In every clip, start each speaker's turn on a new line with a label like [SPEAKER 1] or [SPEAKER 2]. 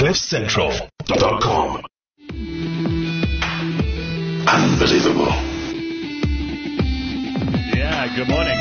[SPEAKER 1] CliffCentral.com. Unbelievable.
[SPEAKER 2] Yeah, good morning.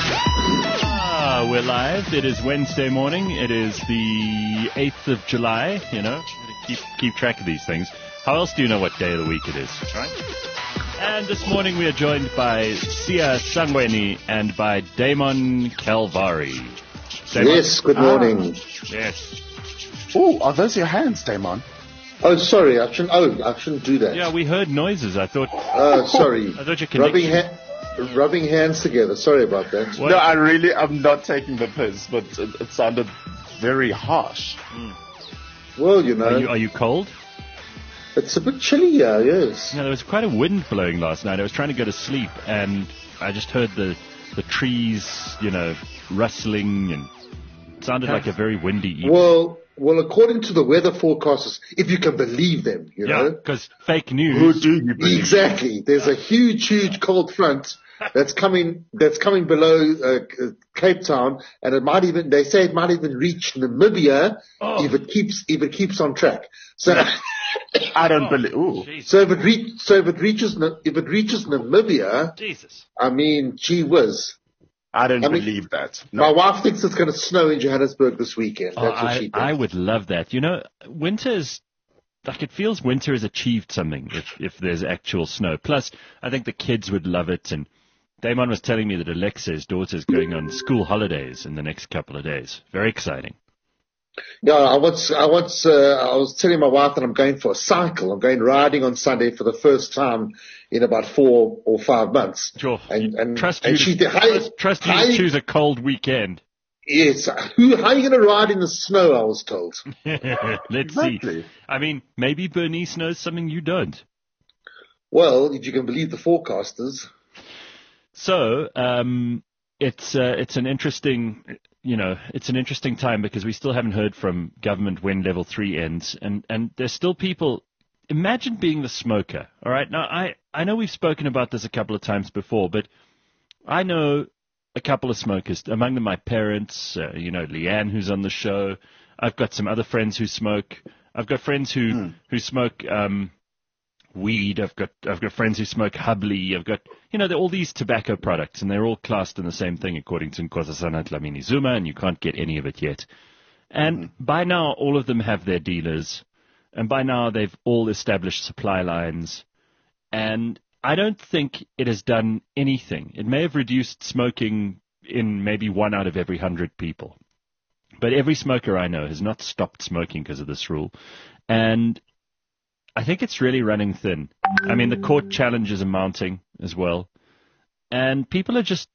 [SPEAKER 2] We're live. It is Wednesday morning. It is the 8th of July. You know, keep track of these things. How else do you know what day of the week it is, right? And this morning we are joined by Sia Sangweni and by Damon Calvari. Damon?
[SPEAKER 3] Yes, good morning.
[SPEAKER 2] Yes.
[SPEAKER 4] Oh, are those your hands, Damon?
[SPEAKER 3] Oh, sorry, I shouldn't do that.
[SPEAKER 2] Yeah, we heard noises. I thought.
[SPEAKER 3] Sorry.
[SPEAKER 2] I thought your connection.
[SPEAKER 3] Rubbing hands together. Sorry about that.
[SPEAKER 2] What?
[SPEAKER 4] No, I'm not taking the piss, but it sounded very harsh.
[SPEAKER 3] Well, you know.
[SPEAKER 2] Are you cold?
[SPEAKER 3] It's a bit chilly here, yes.
[SPEAKER 2] Yeah, there was quite a wind blowing last night. I was trying to go to sleep, and I just heard the trees, you know, rustling, and it sounded like a very windy evening.
[SPEAKER 3] Well, according to the weather forecasters, if you can believe them, you know.
[SPEAKER 2] Yeah, because fake news.
[SPEAKER 4] Who do you believe?
[SPEAKER 3] Exactly. There's a huge cold front that's coming below Cape Town, and they say it might even reach Namibia if it keeps on track. So
[SPEAKER 4] I don't believe. Ooh.
[SPEAKER 3] So if it reaches Namibia,
[SPEAKER 2] Jesus.
[SPEAKER 3] I mean, gee whiz.
[SPEAKER 4] I don't believe that. No.
[SPEAKER 3] My wife thinks it's going to snow in Johannesburg this weekend. That's what she thinks.
[SPEAKER 2] I would love that. You know, it feels winter has achieved something if there's actual snow. Plus, I think the kids would love it. And Damon was telling me that Alexa's daughter is going on school holidays in the next couple of days. Very exciting.
[SPEAKER 3] Yeah, I was telling my wife that I'm going for a cycle. I'm going riding on Sunday for the first time in about 4 or 5 months.
[SPEAKER 2] Sure.
[SPEAKER 3] And
[SPEAKER 2] trust you to choose a cold weekend.
[SPEAKER 3] Yes. How are you going to ride in the snow, I was told.
[SPEAKER 2] Let's see. I mean, maybe Bernice knows something you don't.
[SPEAKER 3] Well, if you can believe the forecasters.
[SPEAKER 2] So, it's an interesting time because we still haven't heard from government when level 3 ends, and there's still people. Imagine being the smoker. All right. Now, I know we've spoken about this a couple of times before, but I know a couple of smokers. Among them, my parents. Leanne, who's on the show. I've got some other friends who smoke. I've got friends who smoke weed. I've got friends who smoke Hubley. I've got they're all these tobacco products, and they're all classed in the same thing according to Nkosazana Dlamini Zuma, and you can't get any of it yet. And by now, all of them have their dealers, and by now they've all established supply lines. And I don't think it has done anything. It may have reduced smoking in maybe 1 out of every 100 people, but every smoker I know has not stopped smoking because of this rule, and I think it's really running thin. I mean, the court challenges are mounting as well. And people are just,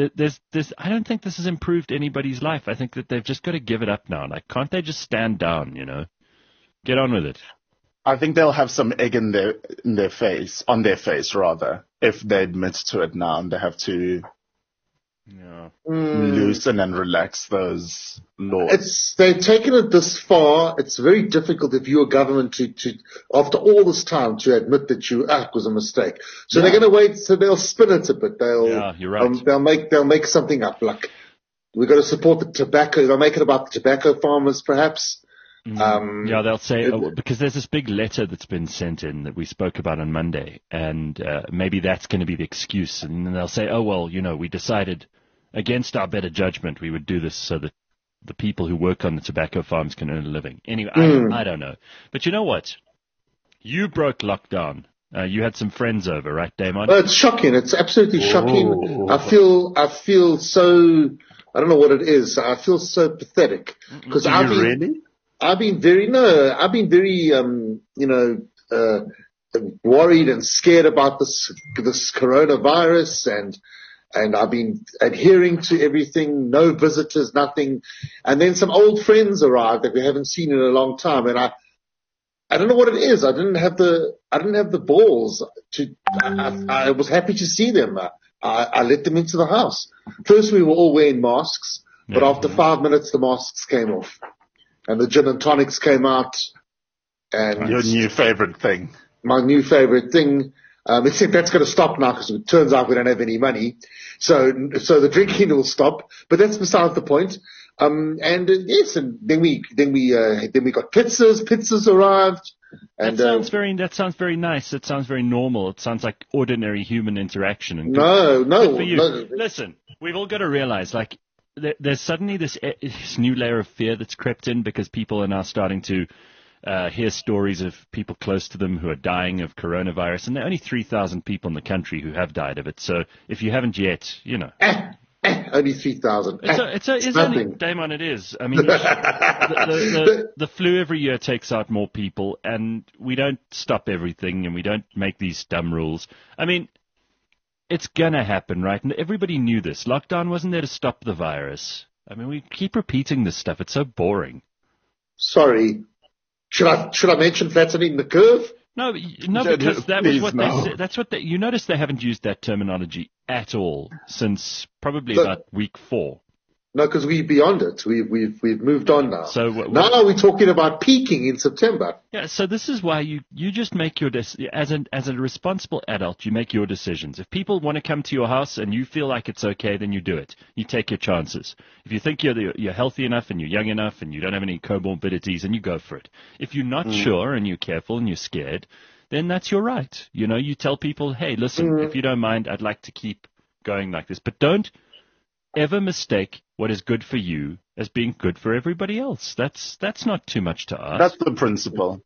[SPEAKER 2] I don't think this has improved anybody's life. I think that they've just got to give it up now. Like, can't they just stand down, Get on with it.
[SPEAKER 4] I think they'll have some egg on their face, if they admit to it now, and they have to loosen and relax those laws.
[SPEAKER 3] They've taken it this far. It's very difficult if you're a government to after all this time to admit that it was a mistake. So they're going to wait. So they'll spin it a bit.
[SPEAKER 2] You're right.
[SPEAKER 3] They'll make something up. Like, we've got to support the tobacco. They'll make it about the tobacco farmers, perhaps.
[SPEAKER 2] They'll say, because there's this big letter that's been sent in that we spoke about on Monday, and maybe that's going to be the excuse. And then they'll say, we decided against our better judgment we would do this so that the people who work on the tobacco farms can earn a living. Anyway, I don't know. But you know what? You broke lockdown. You had some friends over, right, Damon?
[SPEAKER 3] It's shocking. It's absolutely shocking. I feel so, I don't know what it is. I feel so pathetic. Because I've been very worried and scared about this coronavirus, and I've been adhering to everything, no visitors, nothing. And then some old friends arrived that we haven't seen in a long time, and I don't know what it is. I didn't have the balls to. I was happy to see them. I let them into the house. First, we were all wearing masks, but after 5 minutes, the masks came off, and the gin and tonics came out. And
[SPEAKER 4] your new favorite thing.
[SPEAKER 3] My new favorite thing. Except that's going to stop now because it turns out we don't have any money. So the drinking will stop, but that's beside the point. Yes, and then we got pizzas. Pizzas arrived. And,
[SPEAKER 2] that sounds very nice. It sounds very normal. It sounds like ordinary human interaction. And
[SPEAKER 3] no.
[SPEAKER 2] Listen, we've all got to realize, like, there's suddenly this new layer of fear that's crept in because people are now starting to hear stories of people close to them who are dying of coronavirus, and there are only 3,000 people in the country who have died of it. So if you haven't yet,
[SPEAKER 3] only 3,000.
[SPEAKER 2] It's nothing. Damon, it is. I mean, the flu every year takes out more people, and we don't stop everything, and we don't make these dumb rules. I mean, it's gonna happen, right? And everybody knew this. Lockdown wasn't there to stop the virus. I mean, we keep repeating this stuff. It's so boring.
[SPEAKER 3] Sorry. Should I mention flattening the curve?
[SPEAKER 2] No, because that was what they said. That's what you notice they haven't used that terminology at all since probably about week 4.
[SPEAKER 3] No, because we're beyond it. We've moved on now.
[SPEAKER 2] So
[SPEAKER 3] now we're talking about peaking in September.
[SPEAKER 2] Yeah. So this is why you just make your as a responsible adult, you make your decisions. If people want to come to your house and you feel like it's okay, then you do it. You take your chances. If you think you're healthy enough and you're young enough and you don't have any comorbidities, and you go for it. If you're not sure and you're careful and you're scared, then that's your right. You tell people, hey, listen, if you don't mind, I'd like to keep going like this, but don't ever mistake what is good for you as being good for everybody else. That's not too much to ask.
[SPEAKER 4] That's the principle.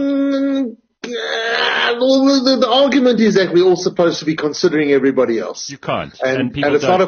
[SPEAKER 3] The argument is that we're all supposed to be considering everybody else.
[SPEAKER 2] You can't,
[SPEAKER 3] and it's not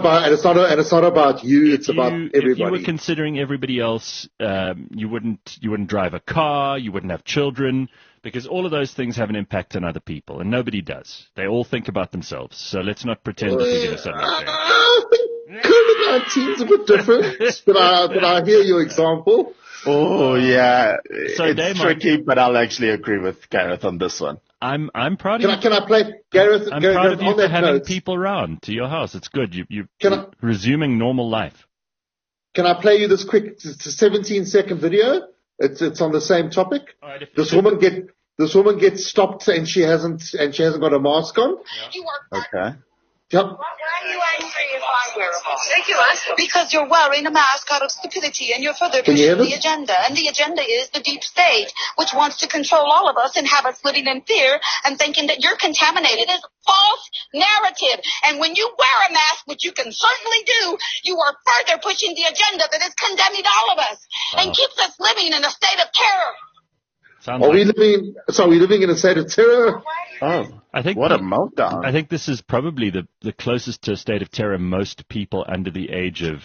[SPEAKER 3] about you. It's about everybody.
[SPEAKER 2] If you were considering everybody else, you wouldn't drive a car, you wouldn't have children, because all of those things have an impact on other people, and nobody does. They all think about themselves. So let's not pretend that we're going to suddenly.
[SPEAKER 3] COVID-19 is a bit different, but I hear your example.
[SPEAKER 4] Oh yeah,
[SPEAKER 2] so
[SPEAKER 4] it's
[SPEAKER 2] Damon,
[SPEAKER 4] tricky, but I'll actually agree with Gareth on this one.
[SPEAKER 2] I'm proud of you.
[SPEAKER 3] Can I play Gareth?
[SPEAKER 2] I'm proud of you for having
[SPEAKER 3] note.
[SPEAKER 2] people around to your house. It's good. You're resuming normal life.
[SPEAKER 3] Can I play you this quick? It's a 17-second video. It's on the same topic.
[SPEAKER 2] Right,
[SPEAKER 3] this woman gets stopped and she hasn't got a mask on.
[SPEAKER 2] Yeah.
[SPEAKER 4] Okay.
[SPEAKER 3] Yep.
[SPEAKER 5] Why are you angry if I wear a mask? Ridiculous. Because you're wearing a mask out of stupidity and you're further pushing the agenda. And the agenda is the deep state, which wants to control all of us and have us living in fear and thinking that you're contaminated. It is false narrative. And when you wear a mask, which you can certainly do, you are further pushing the agenda that is condemning all of us and keeps us living in a state of terror.
[SPEAKER 3] Are we living in a state of terror?
[SPEAKER 4] Oh,
[SPEAKER 2] I think
[SPEAKER 4] what a meltdown.
[SPEAKER 2] I think this is probably the closest to a state of terror most people under the age of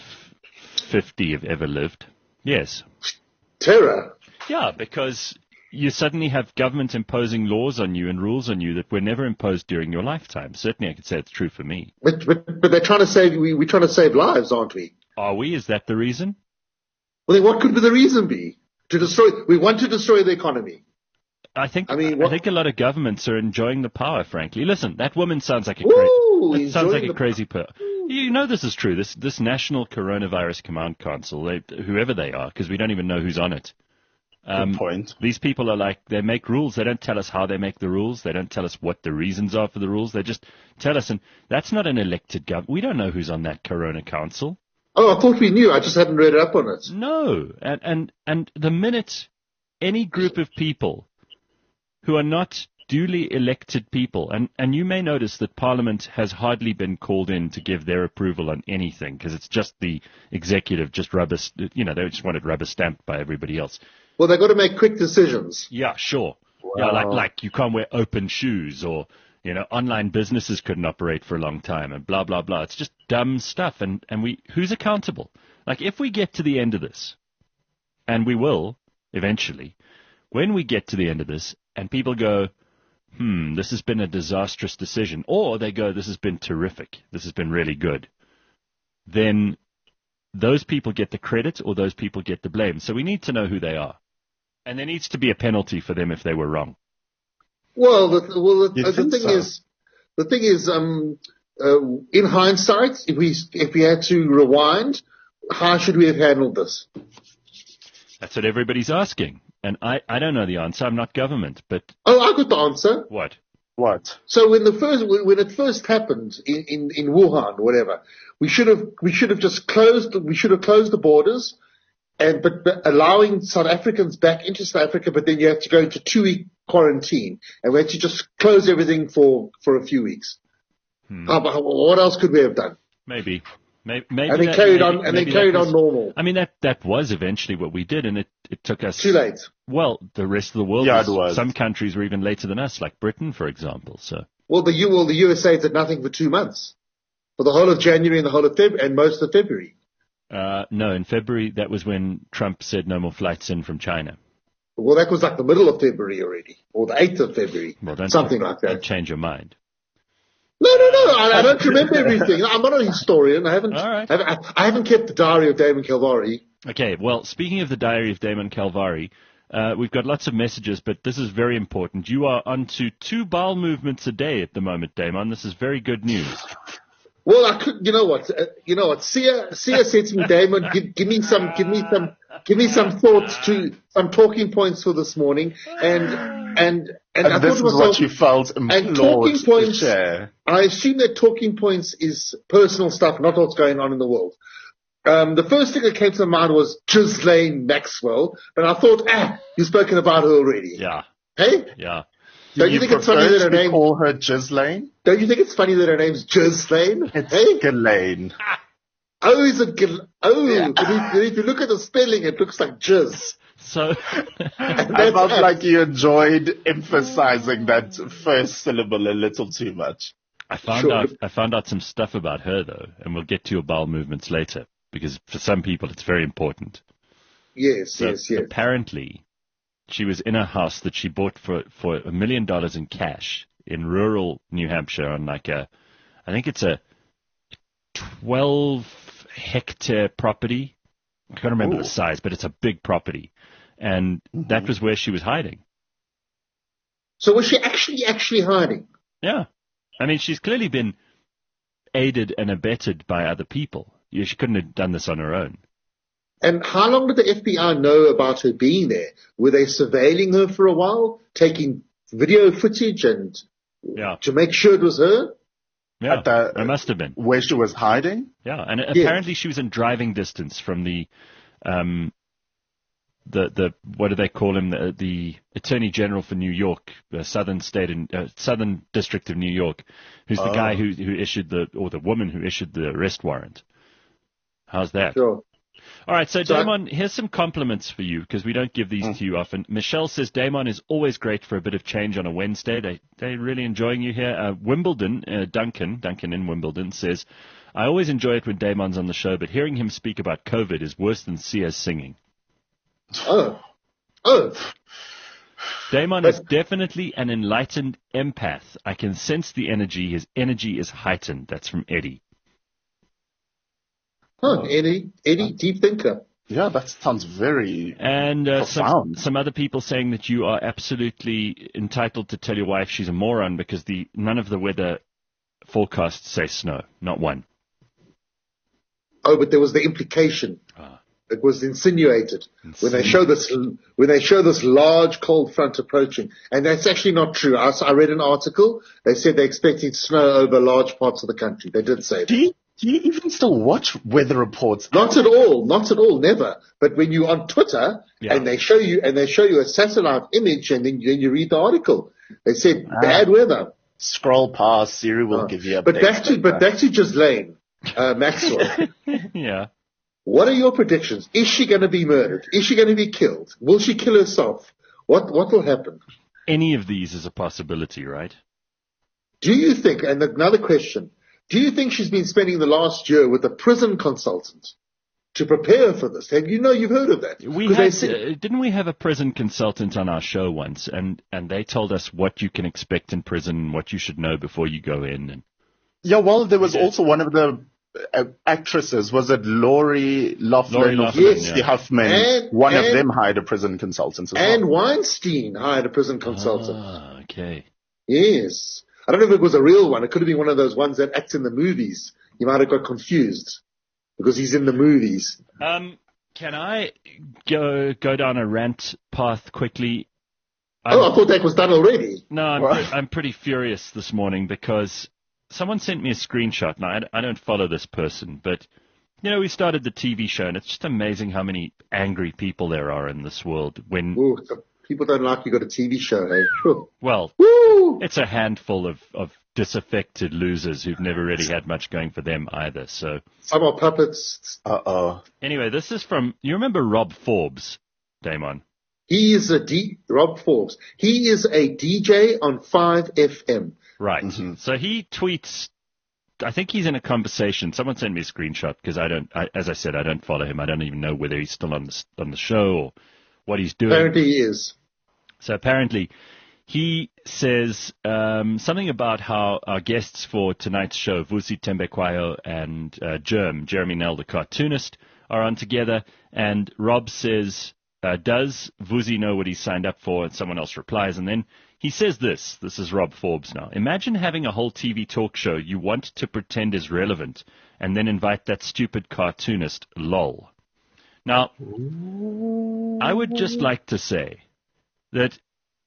[SPEAKER 2] 50 have ever lived. Yes.
[SPEAKER 3] Terror?
[SPEAKER 2] Yeah, because you suddenly have government imposing laws on you and rules on you that were never imposed during your lifetime. Certainly I could say it's true for me.
[SPEAKER 3] But they're trying to save, we're trying to save lives, aren't we?
[SPEAKER 2] Are we? Is that the reason?
[SPEAKER 3] Well, then what could the reason be? We want to destroy the economy.
[SPEAKER 2] I think a lot of governments are enjoying the power, frankly. Listen, that woman sounds like a crazy person. You know this is true. This National Coronavirus Command Council, whoever they are, because we don't even know who's on it.
[SPEAKER 4] Good point.
[SPEAKER 2] These people are like, they make rules. They don't tell us how they make the rules. They don't tell us what the reasons are for the rules. They just tell us, and that's not an elected government. We don't know who's on that Corona Council.
[SPEAKER 3] Oh, I thought we knew. I just hadn't read up on it.
[SPEAKER 2] No. And the minute any group of people who are not duly elected people, and you may notice that Parliament has hardly been called in to give their approval on anything, because it's just the executive they just want it rubber stamped by everybody else.
[SPEAKER 3] Well, they've got to make quick decisions.
[SPEAKER 2] Yeah, sure.
[SPEAKER 4] Wow.
[SPEAKER 2] Yeah, like you can't wear open shoes, or online businesses couldn't operate for a long time, and blah, blah, blah. It's just dumb stuff. And who's accountable? Like, if we get to the end of this, and we will eventually, when we get to the end of this, and people go, this has been a disastrous decision, or they go, this has been terrific, this has been really good, then those people get the credit or those people get the blame. So we need to know who they are. And there needs to be a penalty for them if they were wrong.
[SPEAKER 3] Well, the thing is, in hindsight, if we had to rewind, how should we have handled this?
[SPEAKER 2] That's what everybody's asking. And I don't know the answer. I'm not government, but...
[SPEAKER 3] Oh, I got the answer.
[SPEAKER 2] What?
[SPEAKER 3] So when it first happened in Wuhan, whatever, we should have closed the borders, but allowing South Africans back into South Africa, but then you have to go into 2-week quarantine, and we had to just close everything for a few weeks. What else could we have done?
[SPEAKER 2] Maybe.
[SPEAKER 3] And then carried on normal.
[SPEAKER 2] I mean, that was eventually what we did, and it took us
[SPEAKER 3] too late.
[SPEAKER 2] Well, the rest of the world.
[SPEAKER 4] Yeah, it was.
[SPEAKER 2] Some countries were even later than us, like Britain, for example. So.
[SPEAKER 3] Well, the USA did nothing for 2 months, for the whole of January and the whole of February and most of February.
[SPEAKER 2] No, in February, that was when Trump said no more flights in from China.
[SPEAKER 3] Well, that was like the middle of February already, or the 8th of February, something like that.
[SPEAKER 2] Don't change your mind.
[SPEAKER 3] No. I don't remember everything. I'm not a historian. I haven't kept the diary of Damon Calvari.
[SPEAKER 2] Okay. Well, speaking of the diary of Damon Calvari, we've got lots of messages, but this is very important. You are onto 2 bowel movements a day at the moment, Damon. This is very good news.
[SPEAKER 3] Well, you know what? Sia said to me, Damon, give me some thoughts to some talking points for this morning, and I
[SPEAKER 4] this is what you felt implored to share.
[SPEAKER 3] I assume that talking points is personal stuff, not what's going on in the world. The first thing that came to my mind was Ghislaine Maxwell, but I thought, you've spoken about her already.
[SPEAKER 2] Yeah.
[SPEAKER 3] Hey?
[SPEAKER 2] Yeah.
[SPEAKER 3] Don't you think it's funny that her name?
[SPEAKER 4] Call her Ghislaine?
[SPEAKER 3] Don't you think it's funny that her name's Ghislaine?
[SPEAKER 4] It's Ghislaine.
[SPEAKER 3] Oh, is it Ghislaine? Oh, but if you look at the spelling, it looks like jizz.
[SPEAKER 2] So
[SPEAKER 4] I felt like you enjoyed emphasizing that first syllable a little too much.
[SPEAKER 2] I found out some stuff about her though, and we'll get to your bowel movements later because for some people it's very important.
[SPEAKER 3] Yes.
[SPEAKER 2] Apparently, she was in a house that she bought for $1 million in cash in rural New Hampshire on I think it's a 12-hectare property. I can't remember the size, but it's a big property. And that was where she was hiding.
[SPEAKER 3] So was she actually hiding?
[SPEAKER 2] Yeah. I mean, she's clearly been aided and abetted by other people. She couldn't have done this on her own.
[SPEAKER 3] And how long did the FBI know about her being there? Were they surveilling her for a while, taking video footage and to make sure it was her?
[SPEAKER 2] Yeah, it must have been.
[SPEAKER 4] Where she was hiding?
[SPEAKER 2] Yeah, and apparently she was in driving distance from the what do they call him? The Attorney General for New York, Southern District of New York, who's the guy who issued the woman who issued the arrest warrant. How's that?
[SPEAKER 3] Sure.
[SPEAKER 2] All right, so Damon, here's some compliments for you because we don't give these to you often. Michelle says Damon is always great for a bit of change on a Wednesday. They're really enjoying you here. Wimbledon, Duncan in Wimbledon says, I always enjoy it when Damon's on the show, but hearing him speak about COVID is worse than Sia's singing.
[SPEAKER 3] Oh.
[SPEAKER 2] Damon is definitely an enlightened empath. I can sense the energy. His energy is heightened. That's from Eddie.
[SPEAKER 3] Eddie, deep thinker.
[SPEAKER 4] Yeah, that sounds very
[SPEAKER 2] profound. Some other people saying that you are absolutely entitled to tell your wife she's a moron because none of the weather forecasts say snow, not one.
[SPEAKER 3] Oh, but there was the implication. It was insinuated when they show this large cold front approaching, and that's actually not true. I read an article. They said they're expecting snow over large parts of the country. They did say that.
[SPEAKER 4] Do you even still watch weather reports?
[SPEAKER 3] Not at all, never. But when you're on Twitter and they show you a satellite image and then you read the article, they said bad weather.
[SPEAKER 4] Scroll past, Siri will give you
[SPEAKER 3] updates. But back to Ghislaine Maxwell.
[SPEAKER 2] Yeah.
[SPEAKER 3] What are your predictions? Is she going to be murdered? Is she going to be killed? Will she kill herself? What will happen?
[SPEAKER 2] Any of these is a possibility, right?
[SPEAKER 3] Do you think, and another question, do you think she's been spending the last year with a prison consultant to prepare for this? And you've heard of that.
[SPEAKER 2] Didn't we have a prison consultant on our show once, and they told us what you can expect in prison, what you should know before you go in?
[SPEAKER 4] Yeah, well, there was also one of the actresses, was it Lori Loughlin?
[SPEAKER 3] Yes,
[SPEAKER 4] Huffman. And one of them hired a prison consultant as well.
[SPEAKER 3] And Weinstein hired a prison consultant.
[SPEAKER 2] Ah, okay.
[SPEAKER 3] Yes. I don't know if it was a real one. It could have been one of those ones that acts in the movies. You might have got confused because he's in the movies.
[SPEAKER 2] Can I go down a rant path quickly?
[SPEAKER 3] I thought that was done already.
[SPEAKER 2] No, I'm pretty furious this morning because someone sent me a screenshot. Now, I don't follow this person, but we started the TV show, and it's just amazing how many angry people there are in this world. When
[SPEAKER 3] people don't like you got a TV show, hey? Sure.
[SPEAKER 2] Well, it's a handful of disaffected losers who've never really had much going for them either. So
[SPEAKER 3] some are puppets.
[SPEAKER 2] Anyway, this is from, you remember Rob Forbes, Damon?
[SPEAKER 3] He is Rob Forbes. He is a DJ on 5FM.
[SPEAKER 2] Right. Mm-hmm. So he tweets, I think he's in a conversation. Someone sent me a screenshot because as I said, I don't follow him. I don't even know whether he's still on the show or what he's doing.
[SPEAKER 3] Apparently he is.
[SPEAKER 2] So apparently he says something about how our guests for tonight's show, Vusi Tembekwayo and Jeremy Nell, the cartoonist, are on together. And Rob says, does Vusi know what he signed up for? And someone else replies. And then he says this. This is Rob Forbes now. Imagine having a whole TV talk show you want to pretend is relevant and then invite that stupid cartoonist, lol. Now, I would just like to say that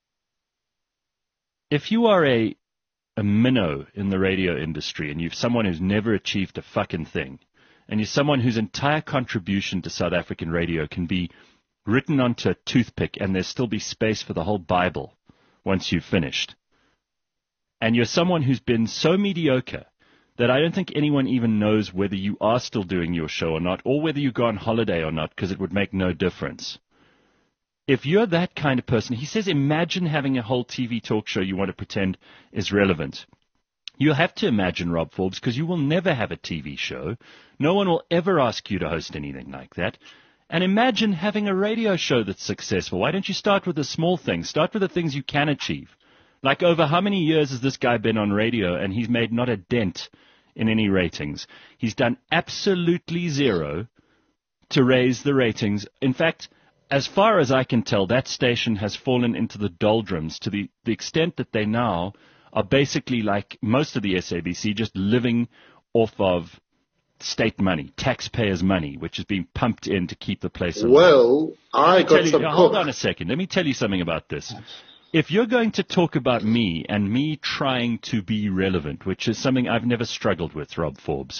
[SPEAKER 2] if you are a minnow in the radio industry and you're someone who's never achieved a fucking thing, and you're someone whose entire contribution to South African radio can be written onto a toothpick and there'll still be space for the whole Bible once you've finished, and you're someone who's been so mediocre that I don't think anyone even knows whether you are still doing your show or not, or whether you go on holiday or not, because it would make no difference. If you're that kind of person, he says, imagine having a whole TV talk show you want to pretend is relevant. You'll have to imagine, Rob Forbes, because you will never have a TV show. No one will ever ask you to host anything like that. And imagine having a radio show that's successful. Why don't you start with the small things? Start with the things you can achieve. Like, over how many years has this guy been on radio, and he's made not a dent in any ratings? He's done absolutely zero to raise the ratings. In fact, as far as I can tell, that station has fallen into the doldrums to the extent that they now are basically, like most of the SABC, just living off of state money, taxpayers' money, which is being pumped in to keep the place alive.
[SPEAKER 3] Well,
[SPEAKER 2] Hold on a second. Let me tell you something about this. If you're going to talk about me and me trying to be relevant, which is something I've never struggled with, Rob Forbes,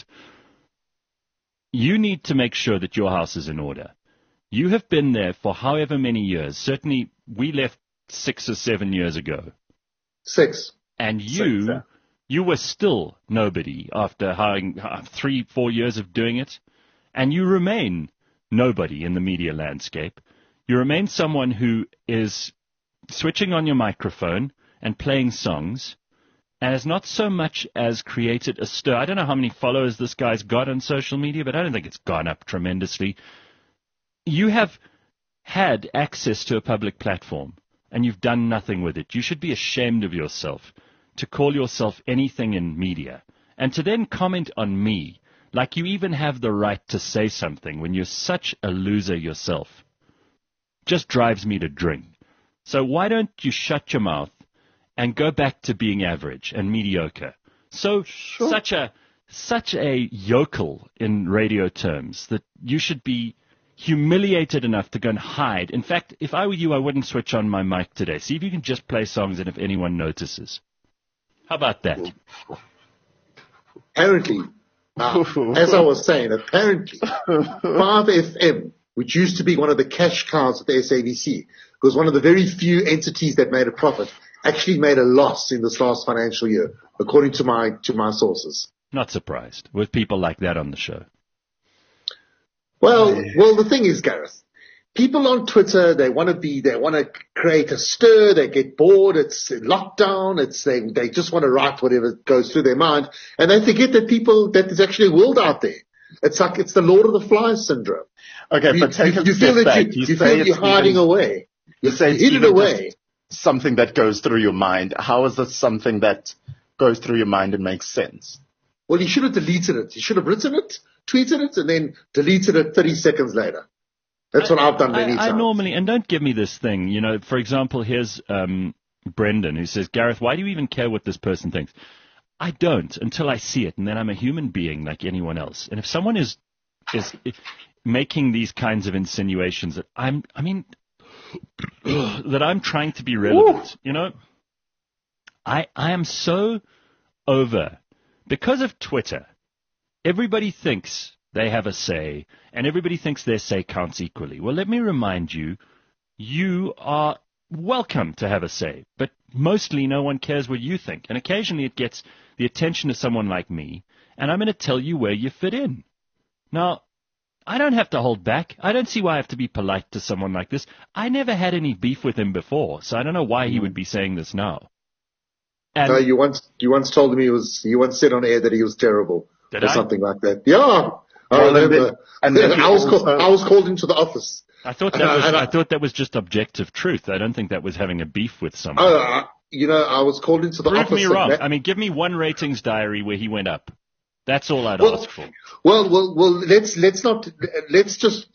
[SPEAKER 2] you need to make sure that your house is in order. You have been there for however many years. Certainly, we left 6 or 7 years ago.
[SPEAKER 3] 6.
[SPEAKER 2] And you were still nobody after 3-4 years of doing it. And you remain nobody in the media landscape. You remain someone who is switching on your microphone and playing songs and has not so much as created a stir. I don't know how many followers this guy's got on social media, but I don't think it's gone up tremendously. You have had access to a public platform, and you've done nothing with it. You should be ashamed of yourself to call yourself anything in media, and to then comment on me like you even have the right to say something when you're such a loser yourself. Just drives me to drink. So why don't you shut your mouth and go back to being average and mediocre? So sure. Such a yokel in radio terms that you should be humiliated enough to go and hide. In fact, if I were you, I wouldn't switch on my mic today. See if you can just play songs and if anyone notices. How about that?
[SPEAKER 3] Apparently, as I was saying, apparently 5FM, which used to be one of the cash cows at the SABC, was one of the very few entities that made a profit, actually made a loss in this last financial year, according to my sources.
[SPEAKER 2] Not surprised with people like that on the show.
[SPEAKER 3] Well, the thing is, Gareth, people on Twitter, they want to create a stir, they get bored, it's lockdown, they just want to write whatever goes through their mind, and they forget that there's actually a world out there. It's like, it's the Lord of the Flies syndrome.
[SPEAKER 4] Okay, but take a step back.
[SPEAKER 3] You feel you're hiding away.
[SPEAKER 4] You say it's hidden away. Something that goes through your mind. How is this something that goes through your mind and makes sense?
[SPEAKER 3] Well, you should have deleted it. You should have written it, tweeted it, and then deleted it 30 seconds later. That's what I've done many times.
[SPEAKER 2] I normally, and don't give me this thing, for example, here's Brendan who says, Gareth, why do you even care what this person thinks? I don't until I see it, and then I'm a human being like anyone else. And if someone is making these kinds of insinuations that I'm trying to be relevant, I am so over. Because of Twitter, everybody thinks they have a say, and everybody thinks their say counts equally. Well, let me remind you, you are welcome to have a say, but mostly no one cares what you think. And occasionally it gets the attention of someone like me, and I'm going to tell you where you fit in. Now, I don't have to hold back. I don't see why I have to be polite to someone like this. I never had any beef with him before, so I don't know why he would be saying this now. And
[SPEAKER 3] no, you once told me you once said on air that he was terrible.
[SPEAKER 2] Did
[SPEAKER 3] or
[SPEAKER 2] I?
[SPEAKER 3] something like that. Yeah. I remember. I was called into the office.
[SPEAKER 2] I thought that was just objective truth. I don't think that was having a beef with someone.
[SPEAKER 3] I was called into the office.
[SPEAKER 2] Prove me wrong. I mean, give me one ratings diary where he went up. That's all I'd ask for.
[SPEAKER 3] Well. Let's just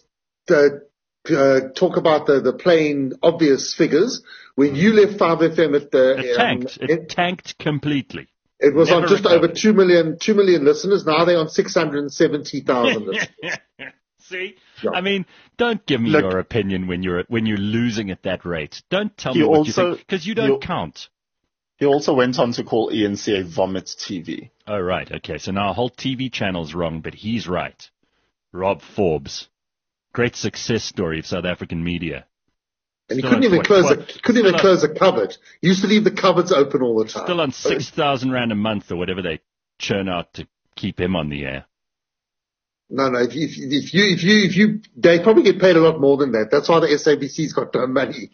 [SPEAKER 3] talk about the plain obvious figures. When you left 5FM
[SPEAKER 2] it tanked completely.
[SPEAKER 3] It was on just over 2 million listeners. Now they're on 670,000 listeners.
[SPEAKER 2] See? Yeah. I mean, don't give me your opinion when you're losing at that rate. Don't tell me what you think, because you don't count.
[SPEAKER 4] He also went on to call ENCA Vomit TV.
[SPEAKER 2] Oh, right. Okay. So now a whole TV channel's wrong, but he's right. Rob Forbes. Great success story of South African media.
[SPEAKER 3] And he couldn't even close a cupboard. He used to leave the cupboards open all the time.
[SPEAKER 2] Still on 6,000 Rand a month or whatever they churn out to keep him on the air.
[SPEAKER 3] No. If you, they probably get paid a lot more than that. That's why the SABC's got no money.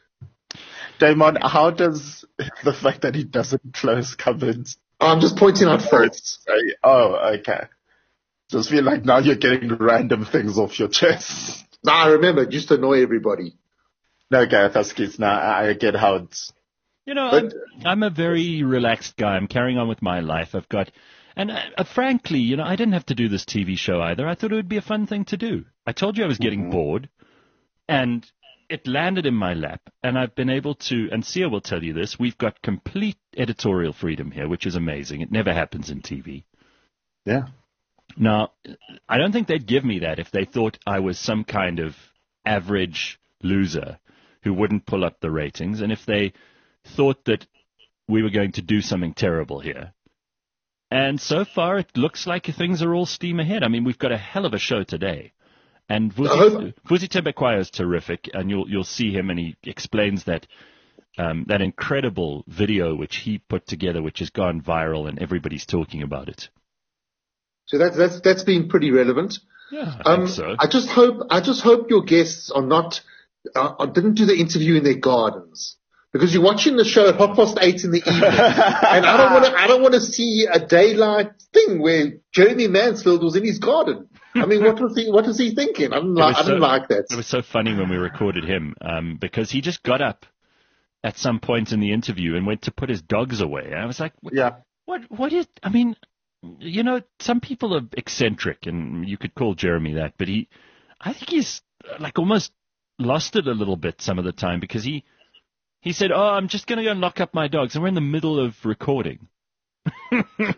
[SPEAKER 4] Damon, how does the fact that he doesn't close cupboards?
[SPEAKER 3] I'm just pointing out faults.
[SPEAKER 4] Oh, okay. Just feel like now you're getting random things off your chest.
[SPEAKER 3] No, I remember, just to annoy everybody.
[SPEAKER 4] No, Gareth Huskies, now I get how it's...
[SPEAKER 2] I'm a very relaxed guy. I'm carrying on with my life. I've got... And frankly, I didn't have to do this TV show either. I thought it would be a fun thing to do. I told you I was getting bored, and it landed in my lap, and I've been able to... And Sia will tell you this. We've got complete editorial freedom here, which is amazing. It never happens in TV.
[SPEAKER 4] Yeah.
[SPEAKER 2] Now, I don't think they'd give me that if they thought I was some kind of average loser who wouldn't pull up the ratings, and if they thought that we were going to do something terrible here. And so far, it looks like things are all steam ahead. I mean, we've got a hell of a show today. And Vusi Tembekwayo is terrific, and you'll see him, and he explains that that incredible video which he put together, which has gone viral, and everybody's talking about it.
[SPEAKER 3] So that's been pretty relevant.
[SPEAKER 2] Yeah, I think so.
[SPEAKER 3] I just hope your guests are not didn't do the interview in their gardens, because you're watching the show at 8:30 in the evening, and I don't want to see a daylight thing where Jeremy Mansfield was in his garden. I mean, what was he thinking? I didn't like that.
[SPEAKER 2] It was so funny when we recorded him, because he just got up at some point in the interview and went to put his dogs away. And I was like, what is, I mean, some people are eccentric, and you could call Jeremy that, but I think he's like almost lost it a little bit some of the time, because he said, "Oh, I'm just going to go and lock up my dogs," and we're in the middle of recording. It's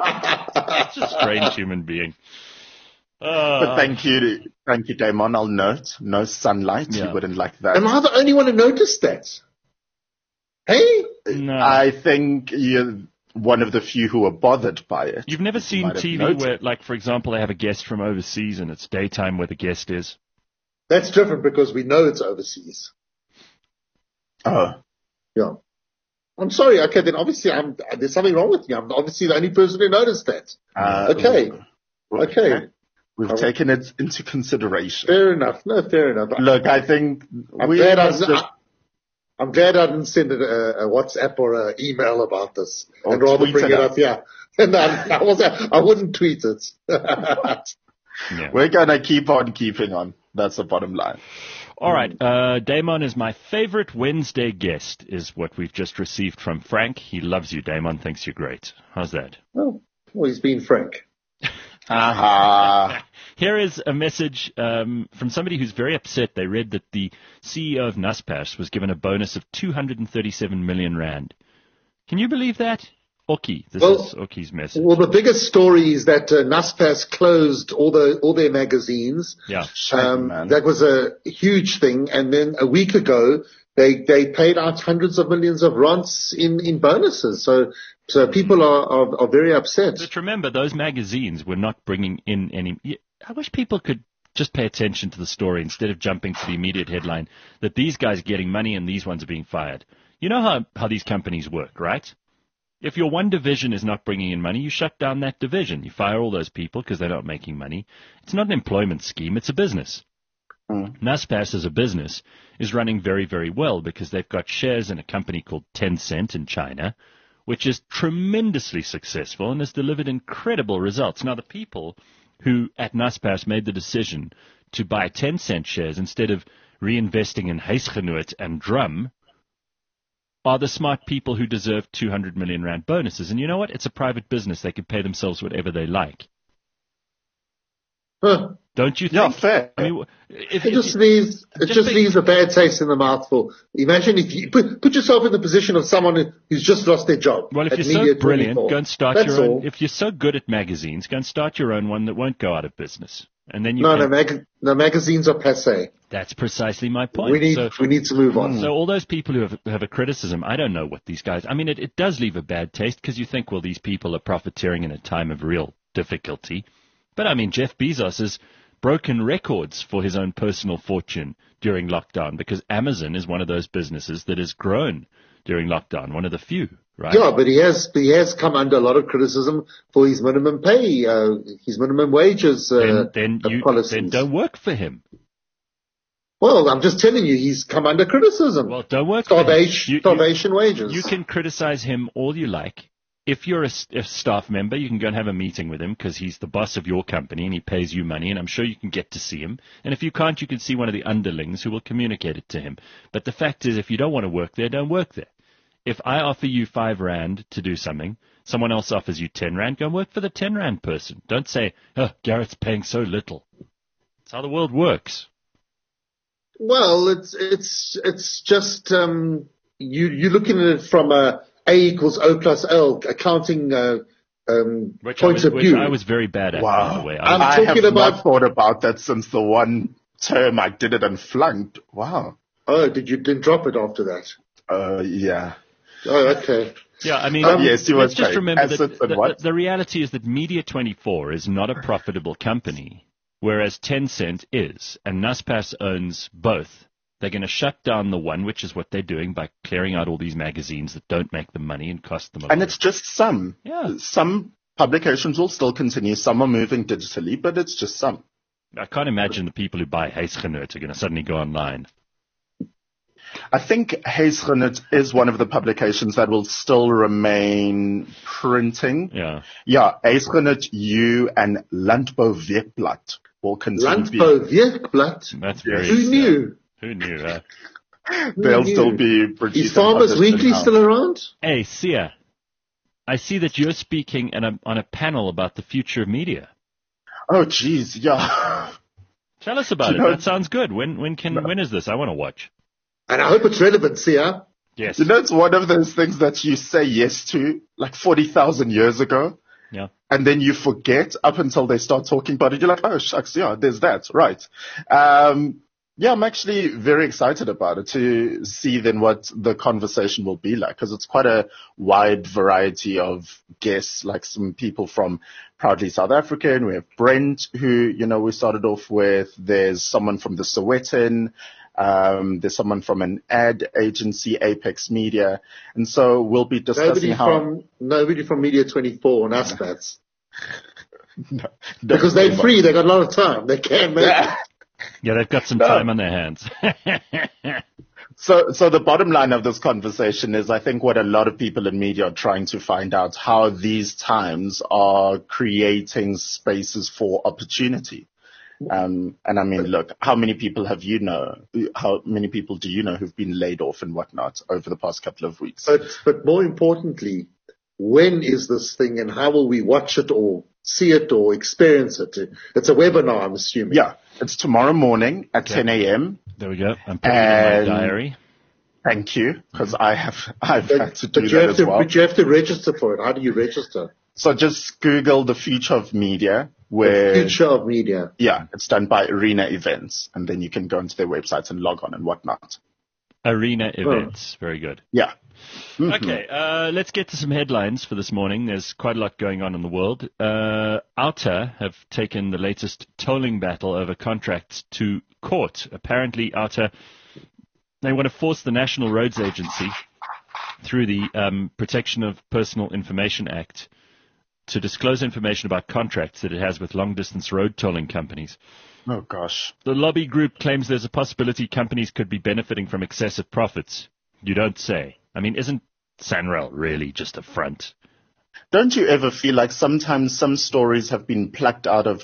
[SPEAKER 2] a strange human being.
[SPEAKER 4] But thank you, Damon. I'll note, no sunlight. Yeah. You wouldn't like that.
[SPEAKER 3] Am I the only one who noticed that? Hey?
[SPEAKER 2] No.
[SPEAKER 4] I think you're one of the few who are bothered by it.
[SPEAKER 2] You've never seen TV where, like, for example, they have a guest from overseas and it's daytime where the guest is?
[SPEAKER 3] That's different because we know it's overseas.
[SPEAKER 4] Oh.
[SPEAKER 3] Yeah. I'm sorry. Okay, then obviously there's something wrong with me. I'm obviously the only person who noticed that. Okay.
[SPEAKER 4] We've taken it into consideration.
[SPEAKER 3] Fair enough. No, fair enough.
[SPEAKER 4] Look, I think
[SPEAKER 3] I'm glad I didn't send it a WhatsApp or an email about this, and rather bring it up here. And I wouldn't tweet it.
[SPEAKER 2] Yeah.
[SPEAKER 4] We're gonna keep on keeping on. That's the bottom line.
[SPEAKER 2] All right. Damon is my favorite Wednesday guest, is what we've just received from Frank. He loves you, Damon. Thinks you're great. How's that?
[SPEAKER 3] Oh, well, he's been frank.
[SPEAKER 4] Aha.
[SPEAKER 2] Here is a message from somebody who's very upset. They read that the CEO of Naspers was given a bonus of 237 million rand. Can you believe that? Oki. This is Oki's message.
[SPEAKER 3] Well, the biggest story is that Naspers closed all their magazines.
[SPEAKER 2] Yeah.
[SPEAKER 3] That was a huge thing. And then a week ago, they paid out hundreds of millions of rands in bonuses. So people are very upset.
[SPEAKER 2] But remember, those magazines were not bringing in any. I wish people could just pay attention to the story instead of jumping to the immediate headline that these guys are getting money and these ones are being fired. You know how these companies work, right? If your one division is not bringing in money, you shut down that division. You fire all those people because they're not making money. It's not an employment scheme. It's a business. Naspers as a business is running very, very well because they've got shares in a company called Tencent in China, which is tremendously successful and has delivered incredible results. Now, the people who at Naspers made the decision to buy Tencent shares instead of reinvesting in Huisgenoot and Drum are the smart people who deserve 200 million rand bonuses. And you know what? It's a private business. They can pay themselves whatever they like.
[SPEAKER 3] Huh.
[SPEAKER 2] Don't you think?
[SPEAKER 3] Yeah, fair.
[SPEAKER 2] I mean,
[SPEAKER 3] It just leaves a bad taste in the mouth. Imagine if you put yourself in the position of someone who's just lost their job.
[SPEAKER 2] Well, if you're so brilliant, go and start your own. If you're so good at magazines, go and start your own one that won't go out of business. And then
[SPEAKER 3] the magazines are passé.
[SPEAKER 2] That's precisely my point.
[SPEAKER 3] We need to move on.
[SPEAKER 2] So all those people who have a criticism, I don't know what these guys. I mean, it does leave a bad taste because you think, well, these people are profiteering in a time of real difficulty. But I mean, Jeff Bezos has broken records for his own personal fortune during lockdown because Amazon is one of those businesses that has grown during lockdown, one of the few, right?
[SPEAKER 3] Yeah, but he has come under a lot of criticism for his minimum pay, his minimum wages policies.
[SPEAKER 2] Then don't work for him.
[SPEAKER 3] Well, I'm just telling you, he's come under criticism.
[SPEAKER 2] Well, don't work
[SPEAKER 3] starvation wages.
[SPEAKER 2] You can criticize him all you like. If you're a staff member, you can go and have a meeting with him because he's the boss of your company and he pays you money, and I'm sure you can get to see him. And if you can't, you can see one of the underlings who will communicate it to him. But the fact is, if you don't want to work there, don't work there. If I offer you 5 rand to do something, someone else offers you 10 rand, go and work for the 10 rand person. Don't say, oh, Garrett's paying so little. That's how the world works.
[SPEAKER 3] Well, it's just you're looking at it from a equals O plus L accounting point of view.
[SPEAKER 2] Which I was very bad at, by the way.
[SPEAKER 4] I have not thought about that since the one term I did it and flunked. Wow.
[SPEAKER 3] Oh, didn't drop it after that?
[SPEAKER 4] Yeah.
[SPEAKER 3] Oh, okay.
[SPEAKER 2] Yeah, I mean,
[SPEAKER 4] yes,
[SPEAKER 2] let's just remember that the reality is that Media24 is not a profitable company, whereas Tencent is, and Naspers owns both. They're going to shut down the one, which is what they're doing by clearing out all these magazines that don't make them money and cost them a lot.
[SPEAKER 4] And it's just some.
[SPEAKER 2] Yeah.
[SPEAKER 4] Some publications will still continue. Some are moving digitally, but it's just some.
[SPEAKER 2] I can't imagine the people who buy Huisgenoot are going to suddenly go online.
[SPEAKER 4] I think Huisgenoot is one of the publications that will still remain printing.
[SPEAKER 2] Yeah.
[SPEAKER 4] Yeah, Huisgenoot, you and Landbou Weekblad will continue.
[SPEAKER 3] Landbou Weekblad?
[SPEAKER 2] That's very
[SPEAKER 3] Who knew?
[SPEAKER 2] Who knew?
[SPEAKER 4] They'll still be producing.
[SPEAKER 3] Is Farmers Weekly still around?
[SPEAKER 2] Hey, Sia, I see that you're speaking on a panel about the future of media.
[SPEAKER 4] Oh, geez, yeah.
[SPEAKER 2] Tell us about it. That sounds good. When is this? I want to watch.
[SPEAKER 3] And I hope it's relevant, Sia.
[SPEAKER 2] Yes.
[SPEAKER 4] You know, it's one of those things that you say yes to like 40,000 years ago.
[SPEAKER 2] Yeah.
[SPEAKER 4] And then you forget up until they start talking about it. You're like, oh, shucks, yeah, there's that. Right. Yeah, I'm actually very excited about it to see then what the conversation will be like, because it's quite a wide variety of guests, like some people from Proudly South African. We have Brent, who, we started off with. There's someone from the Sowetan. There's someone from an ad agency, Apex Media. And so we'll be discussing
[SPEAKER 3] nobody from Media24 and Naspers.
[SPEAKER 4] No,
[SPEAKER 3] because they're free. They got a lot of time. They can make it.
[SPEAKER 2] Yeah, they've got some time on their hands.
[SPEAKER 4] So the bottom line of this conversation is, I think what a lot of people in media are trying to find out, how these times are creating spaces for opportunity. And I mean, look, how many people do you know who've been laid off and whatnot over the past couple of weeks?
[SPEAKER 3] But more importantly, when is this thing and how will we watch it or see it or experience it? It's a webinar, I'm assuming.
[SPEAKER 4] Yeah, it's tomorrow morning at 10 a.m.
[SPEAKER 2] There we go. I'm putting it in my diary.
[SPEAKER 4] Thank you, because I've had to do that as well.
[SPEAKER 3] But you have to register for it. How do you register?
[SPEAKER 4] So just Google the Future of Media.
[SPEAKER 3] The Future of Media.
[SPEAKER 4] Yeah, it's done by Arena Events, and then you can go into their websites and log on and whatnot.
[SPEAKER 2] Arena events. Very good.
[SPEAKER 4] Yeah. Mm-hmm.
[SPEAKER 2] Okay, let's get to some headlines for this morning. There's quite a lot going on in the world. Outer have taken the latest tolling battle over contracts to court. Apparently, Outer, they want to force the National Roads Agency through the Protection of Personal Information Act to disclose information about contracts that it has with long-distance road tolling companies.
[SPEAKER 4] Oh, gosh.
[SPEAKER 2] The lobby group claims there's a possibility companies could be benefiting from excessive profits. You don't say. I mean, isn't Sanral really just a front?
[SPEAKER 4] Don't you ever feel like sometimes some stories have been plucked out of